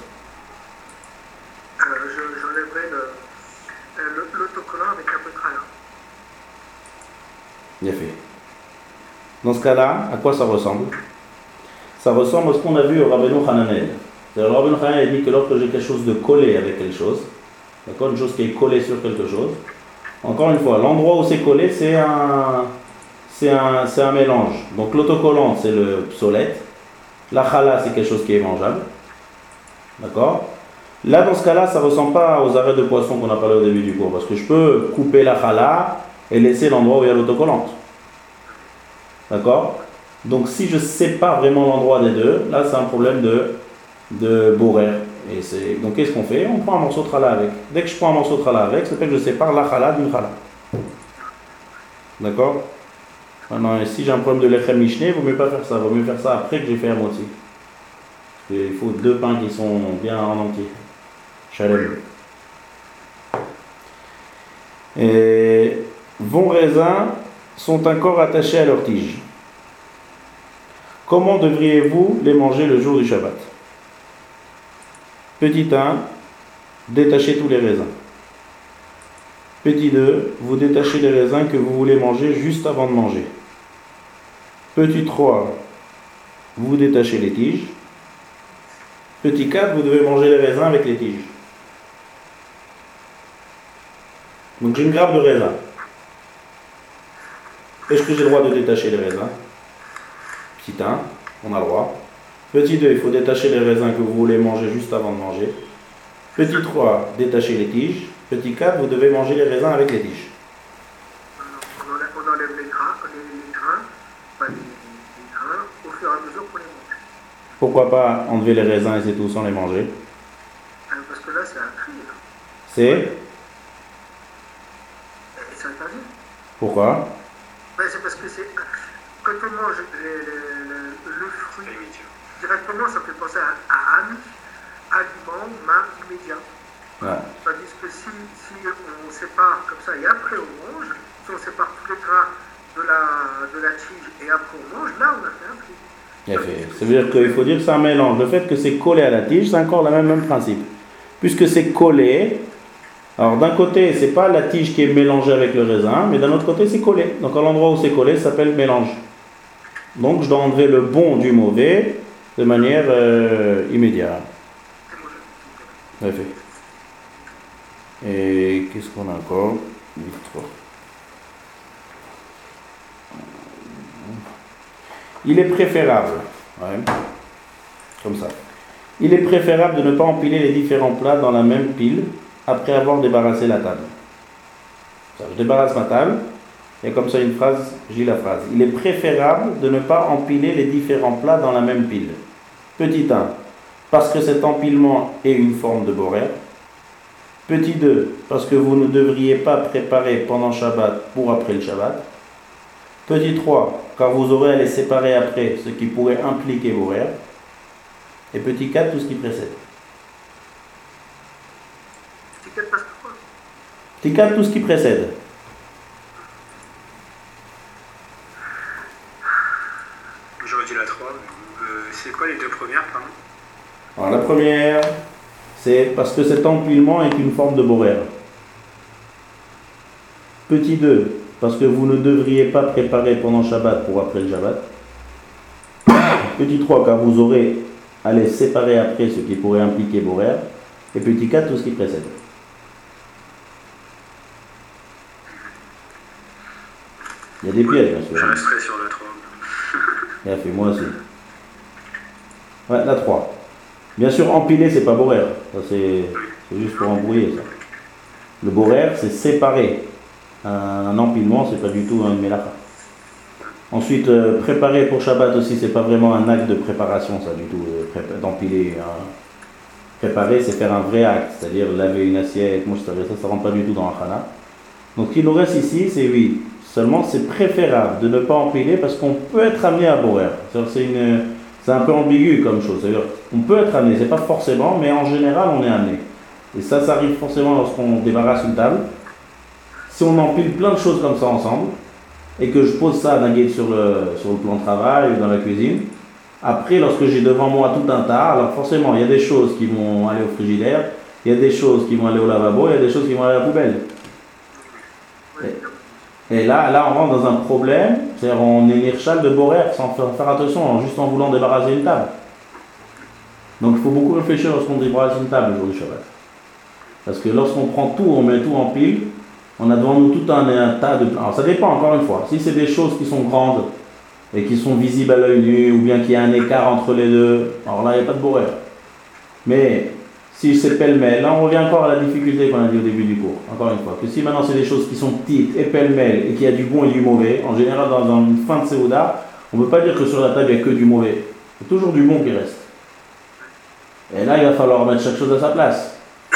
Bien fait. Dans ce cas-là, à quoi ça ressemble? Ça ressemble à ce qu'on a vu au Rabbeinu Hananel. Le Rabbeinu Hananel dit que lorsque j'ai quelque chose de collé avec quelque chose, d'accord, une chose qui est collée sur quelque chose, encore une fois, l'endroit où c'est collé, c'est un, c'est un, c'est un mélange. Donc l'autocollant, c'est le psolète. La challah, c'est quelque chose qui est mangeable. D'accord? Là, dans ce cas-là, ça ne ressemble pas aux arrêts de poisson qu'on a parlé au début du cours, parce que je peux couper la challah et laisser l'endroit où il y a l'autocollante. D'accord? Donc si je ne sais pas vraiment l'endroit des deux, là c'est un problème de, de borer. Et c'est... Donc qu'est-ce qu'on fait? On prend un morceau de challah avec. Dès que je prends un morceau de challah avec, ça fait que je sépare la challah d'une challah. D'accord? Maintenant, si j'ai un problème de lechem mishné, il vaut mieux pas faire ça. Il vaut mieux faire ça après que j'ai fait à moitié. Parce qu'il faut deux pains qui sont bien en entier. Shalem. Et vos raisins sont encore attachés à leur tige. Comment devriez-vous les manger le jour du Shabbat? Petit un, détachez tous les raisins. Petit deux, vous détachez les raisins que vous voulez manger juste avant de manger. Petit trois, vous détachez les tiges. Petit quatre, vous devez manger les raisins avec les tiges. Donc j'ai une grappe de raisins. Est-ce que j'ai le droit de détacher les raisins? Petit un, on a le droit. Petit deux, il faut détacher les raisins que vous voulez manger juste avant de manger. Petit trois, détachez les tiges. Petit quatre, vous devez manger les raisins avec les tiges. On enlève, on enlève les, grains, les, les grains, enfin les, les grains, au fur et à mesure qu'on les mange. Pourquoi pas enlever les raisins et c'est tout sans les manger? Euh, Parce que là, c'est un tri. Là. C'est? Et c'est interdit. Pourquoi? Ben, c'est parce que c'est quand on mange les, les, le, le fruit directement, ça fait penser à, à ami, aliment, main immédiat. Ouais. Tandis que si, si on sépare comme ça et après on mange, si on sépare tous les grains de la, de la tige et après on mange, là on a fait un tri. Bien fait. Ça veut dire qu'il faut dire que c'est un mélange. Le fait que c'est collé à la tige, c'est encore le même, même principe. Puisque c'est collé, alors d'un côté, c'est pas la tige qui est mélangée avec le raisin, mais d'un autre côté, c'est collé. Donc à l'endroit où c'est collé, ça s'appelle mélange. Donc je dois enlever le bon du mauvais de manière euh, immédiate. Bien fait. Et qu'est-ce qu'on a encore? Il est préférable, ouais, comme ça. Il est préférable de ne pas empiler les différents plats dans la même pile après avoir débarrassé la table. Ça, je débarrasse ma table, et comme ça une phrase, je lis la phrase. Il est préférable de ne pas empiler les différents plats dans la même pile. Petit un, parce que cet empilement est une forme de borer. Petit deux, parce que vous ne devriez pas préparer pendant Shabbat pour après le Shabbat. Petit trois, car vous aurez à les séparer après, ce qui pourrait impliquer borer. Et petit quatre, tout ce qui précède. Petit quatre passe quoi? Petit quatre, tout ce qui précède. J'aurais dit la trois. Euh, c'est quoi les deux premières, pardon? Alors la première, c'est parce que cet empilement est une forme de borer. Petit deux, parce que vous ne devriez pas préparer pendant Shabbat pour après le Shabbat. Petit trois, car vous aurez à les séparer après, ce qui pourrait impliquer borer. Et petit quatre, tout ce qui précède. Il y a des pièges, bien sûr. Je resterai sur la trois. Il a fait moi aussi. Ouais, la trois. Bien sûr, empiler, c'est pas borer. Ça, c'est, c'est juste pour embrouiller, ça. Le borer, c'est séparer. Un empilement, c'est pas du tout un mélacha. Ensuite, euh, préparer pour Shabbat aussi, c'est pas vraiment un acte de préparation, ça, du tout, euh, pré- d'empiler. Hein. Préparer, c'est faire un vrai acte, c'est-à-dire laver une assiette, moi, ça, ça rentre pas du tout dans un chana. Donc, ce qu'il nous reste ici, c'est oui. Seulement, c'est préférable de ne pas empiler parce qu'on peut être amené à borer. C'est-à-dire, c'est une... C'est un peu ambigu comme chose, c'est-à-dire on peut être amené, c'est pas forcément, mais en général on est amené. Et ça, ça arrive forcément lorsqu'on débarrasse une table. Si on empile plein de choses comme ça ensemble, et que je pose ça d'un guide sur le, sur le plan de travail ou dans la cuisine, après lorsque j'ai devant moi tout un tas, alors forcément il y a des choses qui vont aller au frigidaire, il y a des choses qui vont aller au lavabo, il y a des choses qui vont aller à la poubelle. Et, Et là, là, on rentre dans un problème, c'est-à-dire on est nirchal de borer sans faire, faire attention, juste en voulant débarrasser une table. Donc il faut beaucoup réfléchir lorsqu'on débarrasse une table le jour du Shabbat. Parce que lorsqu'on prend tout, on met tout en pile, on a devant nous tout un, un tas de... Alors ça dépend encore une fois, si c'est des choses qui sont grandes et qui sont visibles à l'œil nu, ou bien qu'il y a un écart entre les deux, alors là il n'y a pas de borer. Mais... si c'est pêle-mêle, là on revient encore à la difficulté qu'on a dit au début du cours, encore une fois, que si maintenant c'est des choses qui sont petites et pêle-mêle et qu'il y a du bon et du mauvais, en général dans, dans une fin de Séouda, on ne peut pas dire que sur la table il n'y a que du mauvais, il y a toujours du bon qui reste. Et là il va falloir mettre chaque chose à sa place.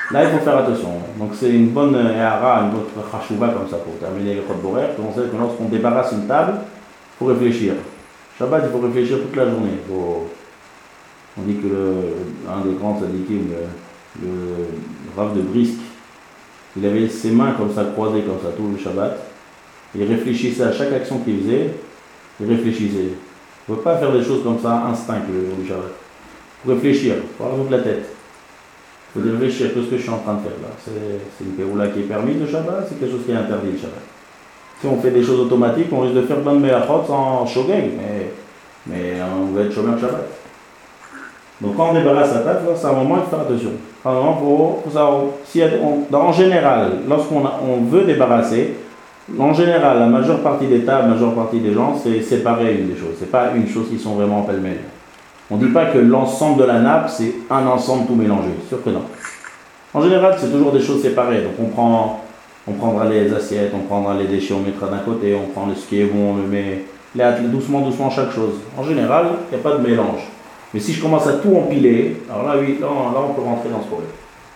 Là, il faut faire attention. Donc, c'est une bonne hara, une bonne chachouva comme ça pour terminer les Chod Borer. On sait que lorsqu'on débarrasse une table, il faut réfléchir. Shabbat, il faut réfléchir toute la journée. Faut... On dit que le, un des grands tzadikim, le, le Rav de Brisk, il avait ses mains comme ça, croisées comme ça, tout le Shabbat. Il réfléchissait à chaque action qu'il faisait. Il réfléchissait. Il ne faut pas faire des choses comme ça, instinct, le, le Shabbat. Il faut réfléchir, il faut avoir toute la tête. Il faut réfléchir, qu'est-ce que je suis en train de faire là? C'est une péroula qui est permise le Shabbat, c'est quelque chose qui est interdit le Shabbat. Si on fait des choses automatiques, on risque de faire plein de melachot sans shogeg, mais, mais on va être chômeur Shabbat. Donc quand on débarrasse la table, c'est un moment, il faut faire attention. C'est un moment pour, pour savoir, si on, en général, lorsqu'on on veut débarrasser, en général, la majeure partie des tables, la majeure partie des gens, c'est séparer une des choses. C'est pas une chose qui sont vraiment pêle-mêle. On ne dit pas que l'ensemble de la nappe, c'est un ensemble tout mélangé. C'est sûr que non. En général, c'est toujours des choses séparées. Donc on prend, on prendra les assiettes, on prendra les déchets, on mettra d'un côté, on prend ce qui est bon, on le met doucement, doucement chaque chose. En général, il n'y a pas de mélange. Mais si je commence à tout empiler, alors là, oui, là, là on peut rentrer dans ce problème.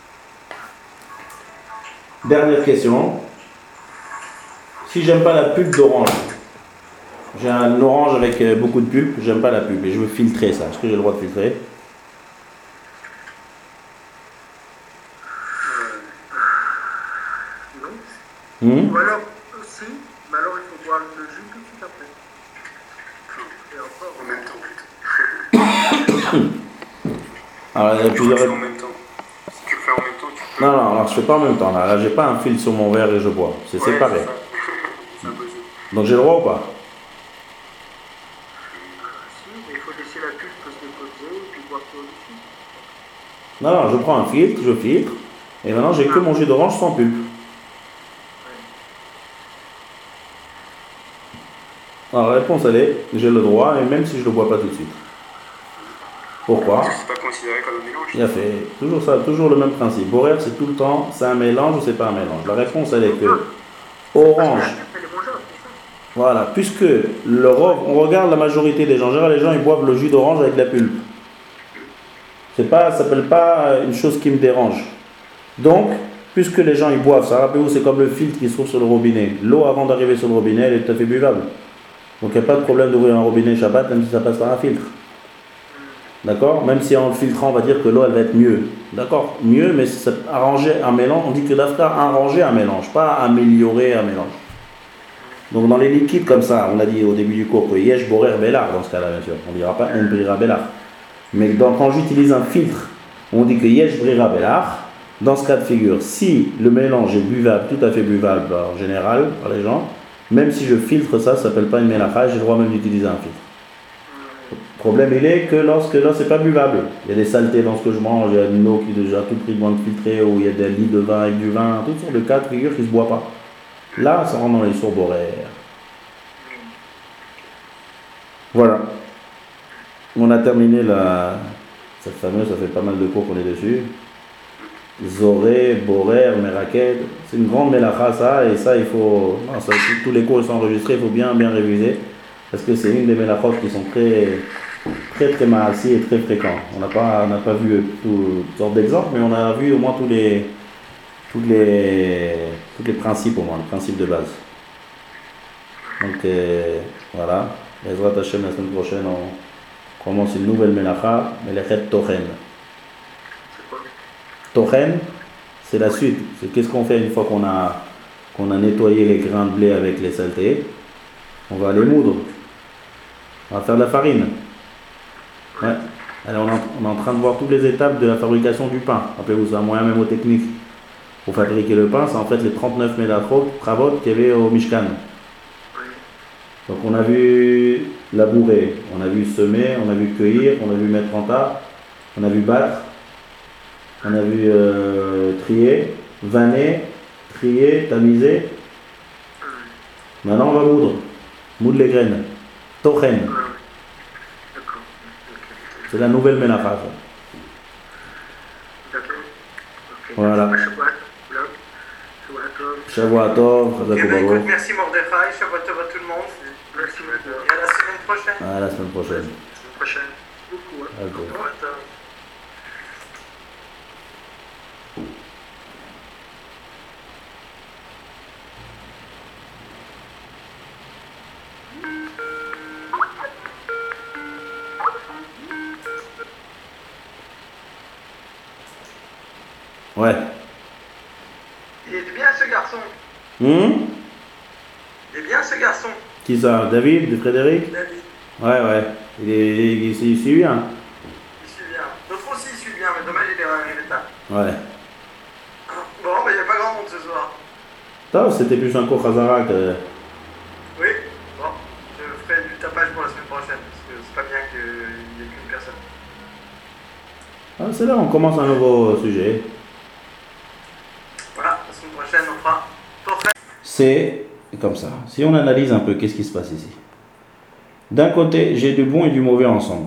Dernière question. Si j'aime pas la pulpe d'orange, j'ai un orange avec beaucoup de pulpe, j'aime pas la pulpe et je veux filtrer ça. Est-ce que j'ai le droit de filtrer? Non. Hmm? Ou alors, si, mais alors il faut boire le jus tout de suite après. Et encore. En même temps. Alors, il y a Tu plusieurs... le fais en même temps. Si tu le fais en même temps, tu peux. Non, non, alors je fais pas en même temps. Là, là j'ai pas un fil sur mon verre et je bois. C'est Ouais, séparé. c'est ça. C'est impossible. Donc j'ai le droit ou pas? Si, mais il faut laisser la pulpe se déposer et puis boire tout dessus. Non, non, je prends un filtre, je filtre. Et maintenant, j'ai que mon jus d'orange sans pulpe. Alors la réponse, elle est, j'ai le droit, et même si je ne le bois pas tout de suite. Pourquoi? Parce que c'est pas considéré comme un mélange. Il a fait toujours ça, toujours le même principe. Borer, c'est tout le temps, c'est un mélange ou c'est pas un mélange? La réponse, elle est que orange, Elle est mangeable, c'est ça. voilà, puisque le rov, on regarde la majorité des gens, en général, les gens, ils boivent le jus d'orange avec de la pulpe. C'est pas, ça s'appelle pas une chose qui me dérange. Donc, puisque les gens, ils boivent, ça, rappelez-vous, c'est comme le filtre qui se trouve sur le robinet. L'eau, avant d'arriver sur le robinet, elle est tout à fait buvable. Donc, il n'y a pas de problème d'ouvrir un robinet Shabbat, même si ça passe par un filtre. D'accord? Même si en le filtrant, on va dire que l'eau, elle va être mieux. D'accord? Mieux, mais c'est arranger un mélange. On dit que l'afka arranger un mélange, pas améliorer un mélange. Donc, dans les liquides comme ça, on a dit au début du cours que yesh borer belar, dans ce cas-là, bien sûr. On ne dira pas en brira belar. Mais dans, quand j'utilise un filtre, on dit que yesh brira belar. Dans ce cas de figure, si le mélange est buvable, tout à fait buvable en général par les gens, même si je filtre ça, ça ne s'appelle pas une mélacha, j'ai le droit même d'utiliser un filtre. Le problème, il est que lorsque là, c'est pas buvable. Il y a des saletés dans ce que je mange, il y a une eau qui est déjà tout prix de filtrée, ou il y a des litres de vin avec du vin, toutes sortes de cas de figure qui ne se boit pas. Là, ça rentre dans les sourds boraires. Voilà. On a terminé la... cette fameuse, ça fait pas mal de cours qu'on est dessus. Zoré, Borer, Meraked, c'est une grande mélacha ça, et ça il faut, non, ça, tous les cours sont enregistrés, il faut bien bien réviser, parce que c'est une des mélachot qui sont très très très maassi et très fréquents. On n'a pas, on n'a pas vu toutes sortes d'exemples, mais on a vu au moins tous les, tous les, tous les principes au moins, les principes de base. Donc euh, voilà, Ezrat Hashem la semaine prochaine on commence une nouvelle mélacha, Melechet Tochen. Tochen, c'est la suite. C'est qu'est-ce qu'on fait une fois qu'on a, qu'on a nettoyé les grains de blé avec les saletés? On va les moudre. On va faire de la farine. Ouais. Alors on, est en, on est en train de voir toutes les étapes de la fabrication du pain. Rappelez-vous, c'est un moyen mémotechnique. Pour fabriquer le pain, c'est en fait les trente-neuf mélachot, travaux qu'il y avait au Mishkan. Donc on a vu labourer, on a vu semer, on a vu cueillir, on a vu mettre en tas, on a vu battre. On a vu euh, trier, vanner, trier, tamiser. Maintenant on va moudre. Moudre les graines. Tochen. C'est la nouvelle mélacha. Voilà. Shavua Tov. Okay, ben, écoute, merci Mordechai, Shavua Tov à tout le monde. Merci beaucoup. Et à la semaine prochaine. À la semaine prochaine. La semaine prochaine. Beaucoup. Hein. Okay. Shavua Tov. Ouais. Il est bien ce garçon. Hum Il est bien ce garçon. Qui ça? David? Frédéric? David. Ouais, ouais. Il est, il, il, il suit bien. Il suit bien. L'autre aussi il suit bien, mais dommage il est arrivé tard. Ouais. Bon, mais il n'y a pas grand monde ce soir. Ça, c'était plus un cours Khazara que... Oui. Bon, je ferai du tapage pour la semaine prochaine, parce que c'est pas bien qu'il n'y ait qu'une personne. Ah, c'est là, on commence un nouveau sujet. Voilà, la semaine prochaine on fera portrait. C'est comme ça. Si on analyse un peu, qu'est-ce qui se passe ici? D'un côté, j'ai du bon et du mauvais ensemble.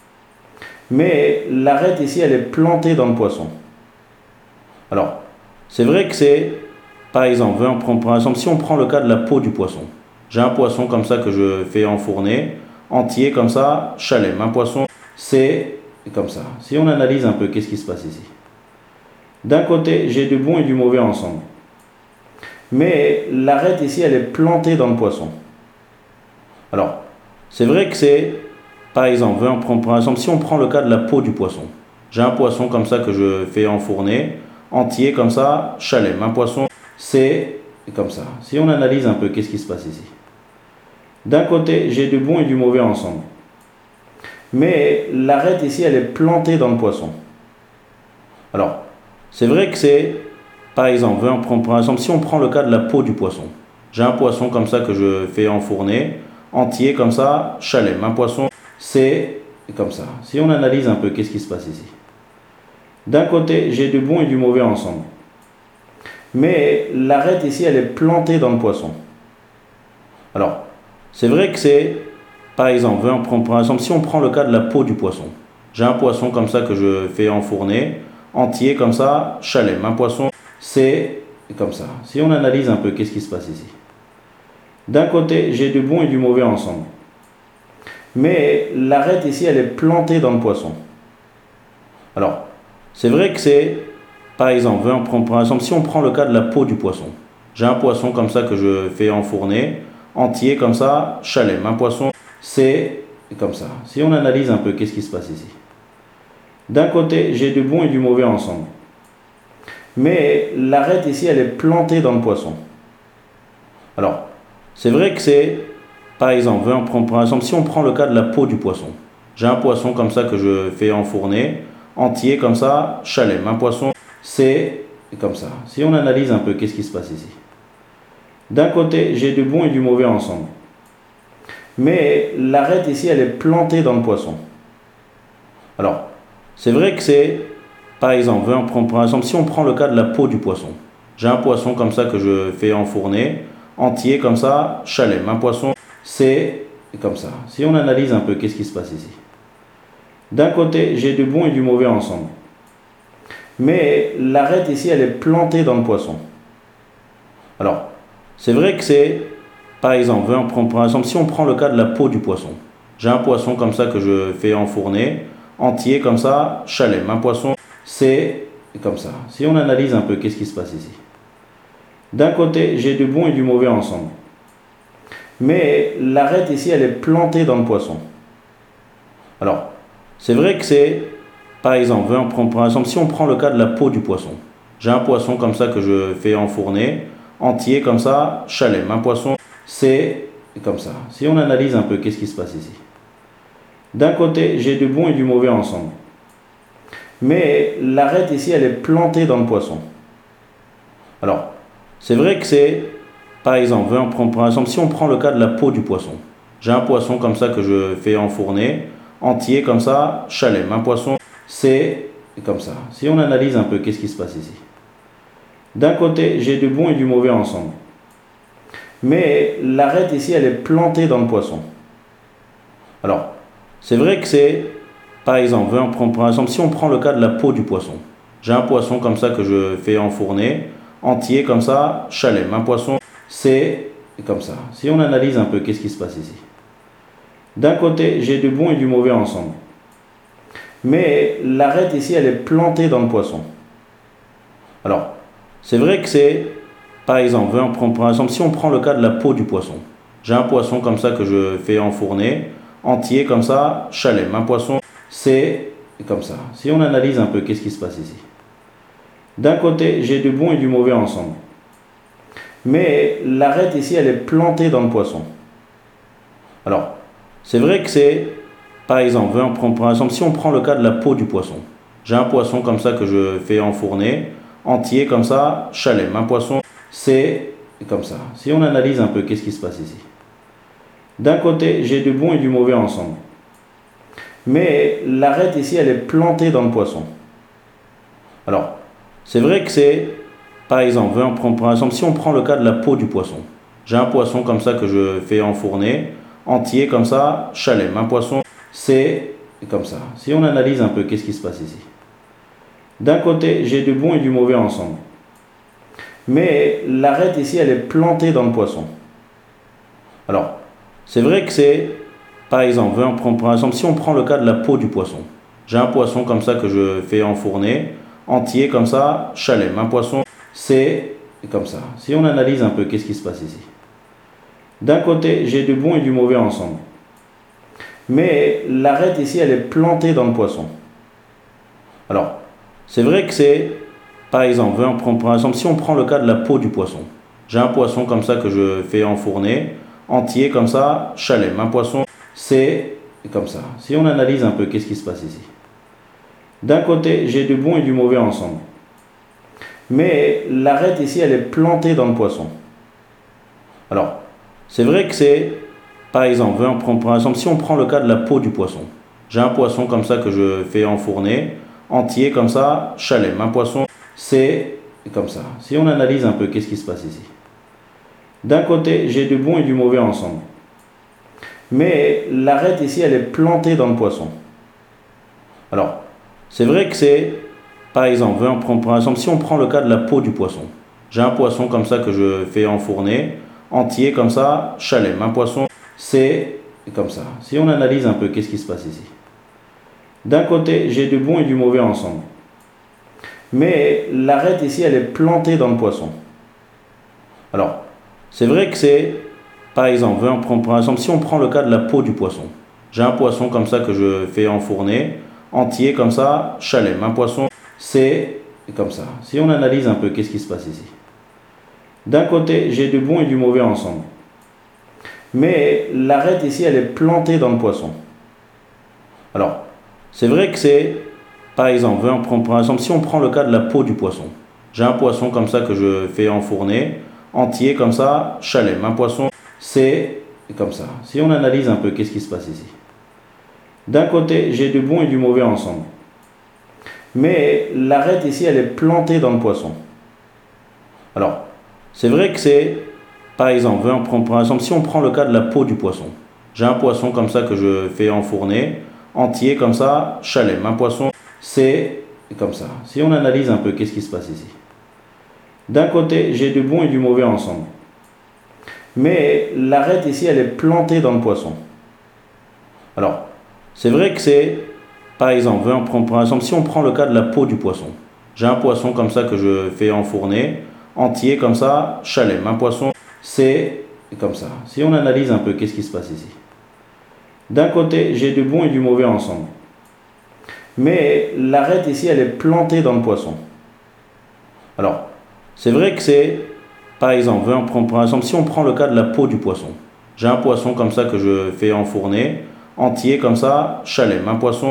Mais l'arête ici, elle est plantée dans le poisson. Alors, c'est vrai que c'est, par exemple, on prend, par exemple, si on prend le cas de la peau du poisson. J'ai un poisson comme ça que je fais enfourner, entier comme ça, chalem. Un poisson, c'est comme ça. Si on analyse un peu, qu'est-ce qui se passe ici? D'un côté, j'ai du bon et du mauvais ensemble. Mais l'arête ici, elle est plantée dans le poisson. Alors, c'est vrai que c'est, par exemple, on prend, par exemple, si on prend le cas de la peau du poisson. J'ai un poisson comme ça que je fais enfourner, entier comme ça, chalem. Un poisson, c'est comme ça. Si on analyse un peu, qu'est-ce qui se passe ici? D'un côté, j'ai du bon et du mauvais ensemble. Mais l'arête ici, elle est plantée dans le poisson. Alors, c'est vrai que c'est, par exemple, on prend, par exemple, si on prend le cas de la peau du poisson. J'ai un poisson comme ça que je fais enfourner, entier comme ça, chalem. Un poisson, c'est comme ça. Si on analyse un peu, qu'est-ce qui se passe ici? D'un côté, j'ai du bon et du mauvais ensemble. Mais l'arête ici, elle est plantée dans le poisson. Alors, c'est vrai que c'est, par exemple, on prend, par exemple, si on prend le cas de la peau du poisson. J'ai un poisson comme ça que je fais enfourner, entier comme ça, chalem. Un poisson, c'est comme ça. Si on analyse un peu, qu'est-ce qui se passe ici? D'un côté, j'ai du bon et du mauvais ensemble. Mais l'arête ici, elle est plantée dans le poisson. Alors, c'est vrai que c'est, par exemple, on prend, par exemple, si on prend le cas de la peau du poisson. J'ai un poisson comme ça que je fais enfourner, entier comme ça, chalem. Un poisson, c'est comme ça. Si on analyse un peu, qu'est-ce qui se passe ici? D'un côté, j'ai du bon et du mauvais ensemble. Mais l'arête ici, elle est plantée dans le poisson. Alors, c'est vrai que c'est, par exemple, on prend, par exemple, si on prend le cas de la peau du poisson. J'ai un poisson comme ça que je fais enfourner, entier comme ça, chalem. Un poisson, c'est comme ça. Si on analyse un peu, qu'est-ce qui se passe ici? D'un côté, j'ai du bon et du mauvais ensemble. Mais l'arête ici, elle est plantée dans le poisson. Alors, c'est vrai que c'est, par exemple, on prend, par exemple, si on prend le cas de la peau du poisson. J'ai un poisson comme ça que je fais enfourner, entier comme ça, chalem. Un poisson, c'est comme ça. Si on analyse un peu, qu'est-ce qui se passe ici? D'un côté, j'ai du bon et du mauvais ensemble. Mais l'arête ici, elle est plantée dans le poisson. Alors, c'est vrai que c'est, par exemple, on prend, par exemple, si on prend le cas de la peau du poisson. J'ai un poisson comme ça que je fais enfourner, entier comme ça, chalem. Un poisson, c'est comme ça. Si on analyse un peu, qu'est-ce qui se passe ici? D'un côté, j'ai du bon et du mauvais ensemble. Mais l'arête ici, elle est plantée dans le poisson. Alors, c'est vrai que c'est, par exemple, on prend, par exemple, si on prend le cas de la peau du poisson. J'ai un poisson comme ça que je fais enfourner, entier comme ça, chalem. Un poisson, c'est comme ça. Si on analyse un peu, qu'est-ce qui se passe ici? D'un côté, j'ai du bon et du mauvais ensemble. Mais l'arête ici, elle est plantée dans le poisson. Alors, c'est vrai que c'est, par exemple, on prend, par exemple, si on prend le cas de la peau du poisson. J'ai un poisson comme ça que je fais enfourner, entier comme ça, chalem. Un poisson, c'est comme ça. Si on analyse un peu, qu'est-ce qui se passe ici? D'un côté, j'ai du bon et du mauvais ensemble. Mais l'arête ici, elle est plantée dans le poisson. Alors, c'est vrai que c'est, par exemple, on prend, par exemple, si on prend le cas de la peau du poisson. J'ai un poisson comme ça que je fais enfourner, entier comme ça, chalem. Un poisson, c'est comme ça. Si on analyse un peu, qu'est-ce qui se passe ici? D'un côté, j'ai du bon et du mauvais ensemble. Mais l'arête ici, elle est plantée dans le poisson. Alors, c'est vrai que c'est, par exemple, on prend, par exemple, si on prend le cas de la peau du poisson. J'ai un poisson comme ça que je fais enfourner, entier comme ça, chalem. Un poisson, c'est comme ça. Si on analyse un peu, qu'est-ce qui se passe ici? D'un côté, j'ai du bon et du mauvais ensemble. Mais l'arête ici, elle est plantée dans le poisson. Alors, c'est vrai que c'est, par exemple, on prend, par exemple, si on prend le cas de la peau du poisson. J'ai un poisson comme ça que je fais enfourner, entier comme ça, chalem. Un poisson, c'est comme ça. Si on analyse un peu, qu'est-ce qui se passe ici? D'un côté, j'ai du bon et du mauvais ensemble. Mais l'arête ici, elle est plantée dans le poisson. Alors, c'est vrai que c'est, par exemple, on prend, par exemple, si on prend le cas de la peau du poisson. J'ai un poisson comme ça que je fais enfourner, entier comme ça, chalem. Un poisson, c'est comme ça. Si on analyse un peu, qu'est-ce qui se passe ici? D'un côté, j'ai du bon et du mauvais ensemble. Mais l'arête ici, elle est plantée dans le poisson. Alors, c'est vrai que c'est, par exemple, on prend, par exemple, si on prend le cas de la peau du poisson. J'ai un poisson comme ça que je fais enfourner, entier comme ça, chalem. Un poisson, c'est comme ça. Si on analyse un peu, qu'est-ce qui se passe ici? D'un côté, j'ai du bon et du mauvais ensemble. Mais l'arête ici, elle est plantée dans le poisson. Alors, c'est vrai que c'est, par exemple, on prend, par exemple, si on prend le cas de la peau du poisson. J'ai un poisson comme ça que je fais enfourner, entier comme ça, chalem. Un poisson, c'est comme ça. Si on analyse un peu, qu'est-ce qui se passe ici? D'un côté, j'ai du bon et du mauvais ensemble. Mais l'arête ici, elle est plantée dans le poisson. Alors, c'est vrai que c'est, par exemple, on prend, par exemple, si on prend le cas de la peau du poisson. J'ai un poisson comme ça que je fais enfourner, entier comme ça, chalem. Un poisson, c'est comme ça. Si on analyse un peu, qu'est-ce qui se passe ici? D'un côté, j'ai du bon et du mauvais ensemble. Mais l'arête ici, elle est plantée dans le poisson. Alors, c'est vrai que c'est, par exemple, on prend, par exemple, si on prend le cas de la peau du poisson. J'ai un poisson comme ça que je fais enfourner, entier comme ça, chalem. Un poisson, c'est comme ça. Si on analyse un peu, qu'est-ce qui se passe ici? D'un côté, j'ai du bon et du mauvais ensemble. Mais l'arête ici, elle est plantée dans le poisson. Alors, c'est vrai que c'est, par exemple, on prend, par exemple, si on prend le cas de la peau du poisson. J'ai un poisson comme ça que je fais enfourner, entier comme ça, chalem. Un poisson, c'est comme ça. Si on analyse un peu, qu'est-ce qui se passe ici? D'un côté, j'ai du bon et du mauvais ensemble. Mais l'arête ici, elle est plantée dans le poisson. Alors, c'est vrai que c'est, par exemple, on prend, par exemple, si on prend le cas de la peau du poisson. J'ai un poisson comme ça que je fais enfourner, entier comme ça, chalem. Un poisson, c'est comme ça. Si on analyse un peu, qu'est-ce qui se passe ici? D'un côté, j'ai du bon et du mauvais ensemble. Mais l'arête ici, elle est plantée dans le poisson. Alors, c'est vrai que c'est, par exemple, on prend, par exemple, si on prend le cas de la peau du poisson. J'ai un poisson comme ça que je fais enfourner, entier comme ça, chalem. Un poisson, c'est comme ça. Si on analyse un peu, qu'est-ce qui se passe ici? D'un côté, j'ai du bon et du mauvais ensemble. Mais l'arête ici, elle est plantée dans le poisson. Alors, c'est vrai que c'est, par exemple, on prend, par exemple, si on prend le cas de la peau du poisson. J'ai un poisson comme ça que je fais enfourner, entier comme ça, chalem. Un poisson, c'est comme ça. Si on analyse un peu, qu'est-ce qui se passe ici? D'un côté, j'ai du bon et du mauvais ensemble. Mais l'arête ici, elle est plantée dans le poisson. Alors, c'est vrai que c'est, par exemple, on prend, par exemple, si on prend le cas de la peau du poisson. J'ai un poisson comme ça que je fais enfourner, entier comme ça, chalem. Un poisson,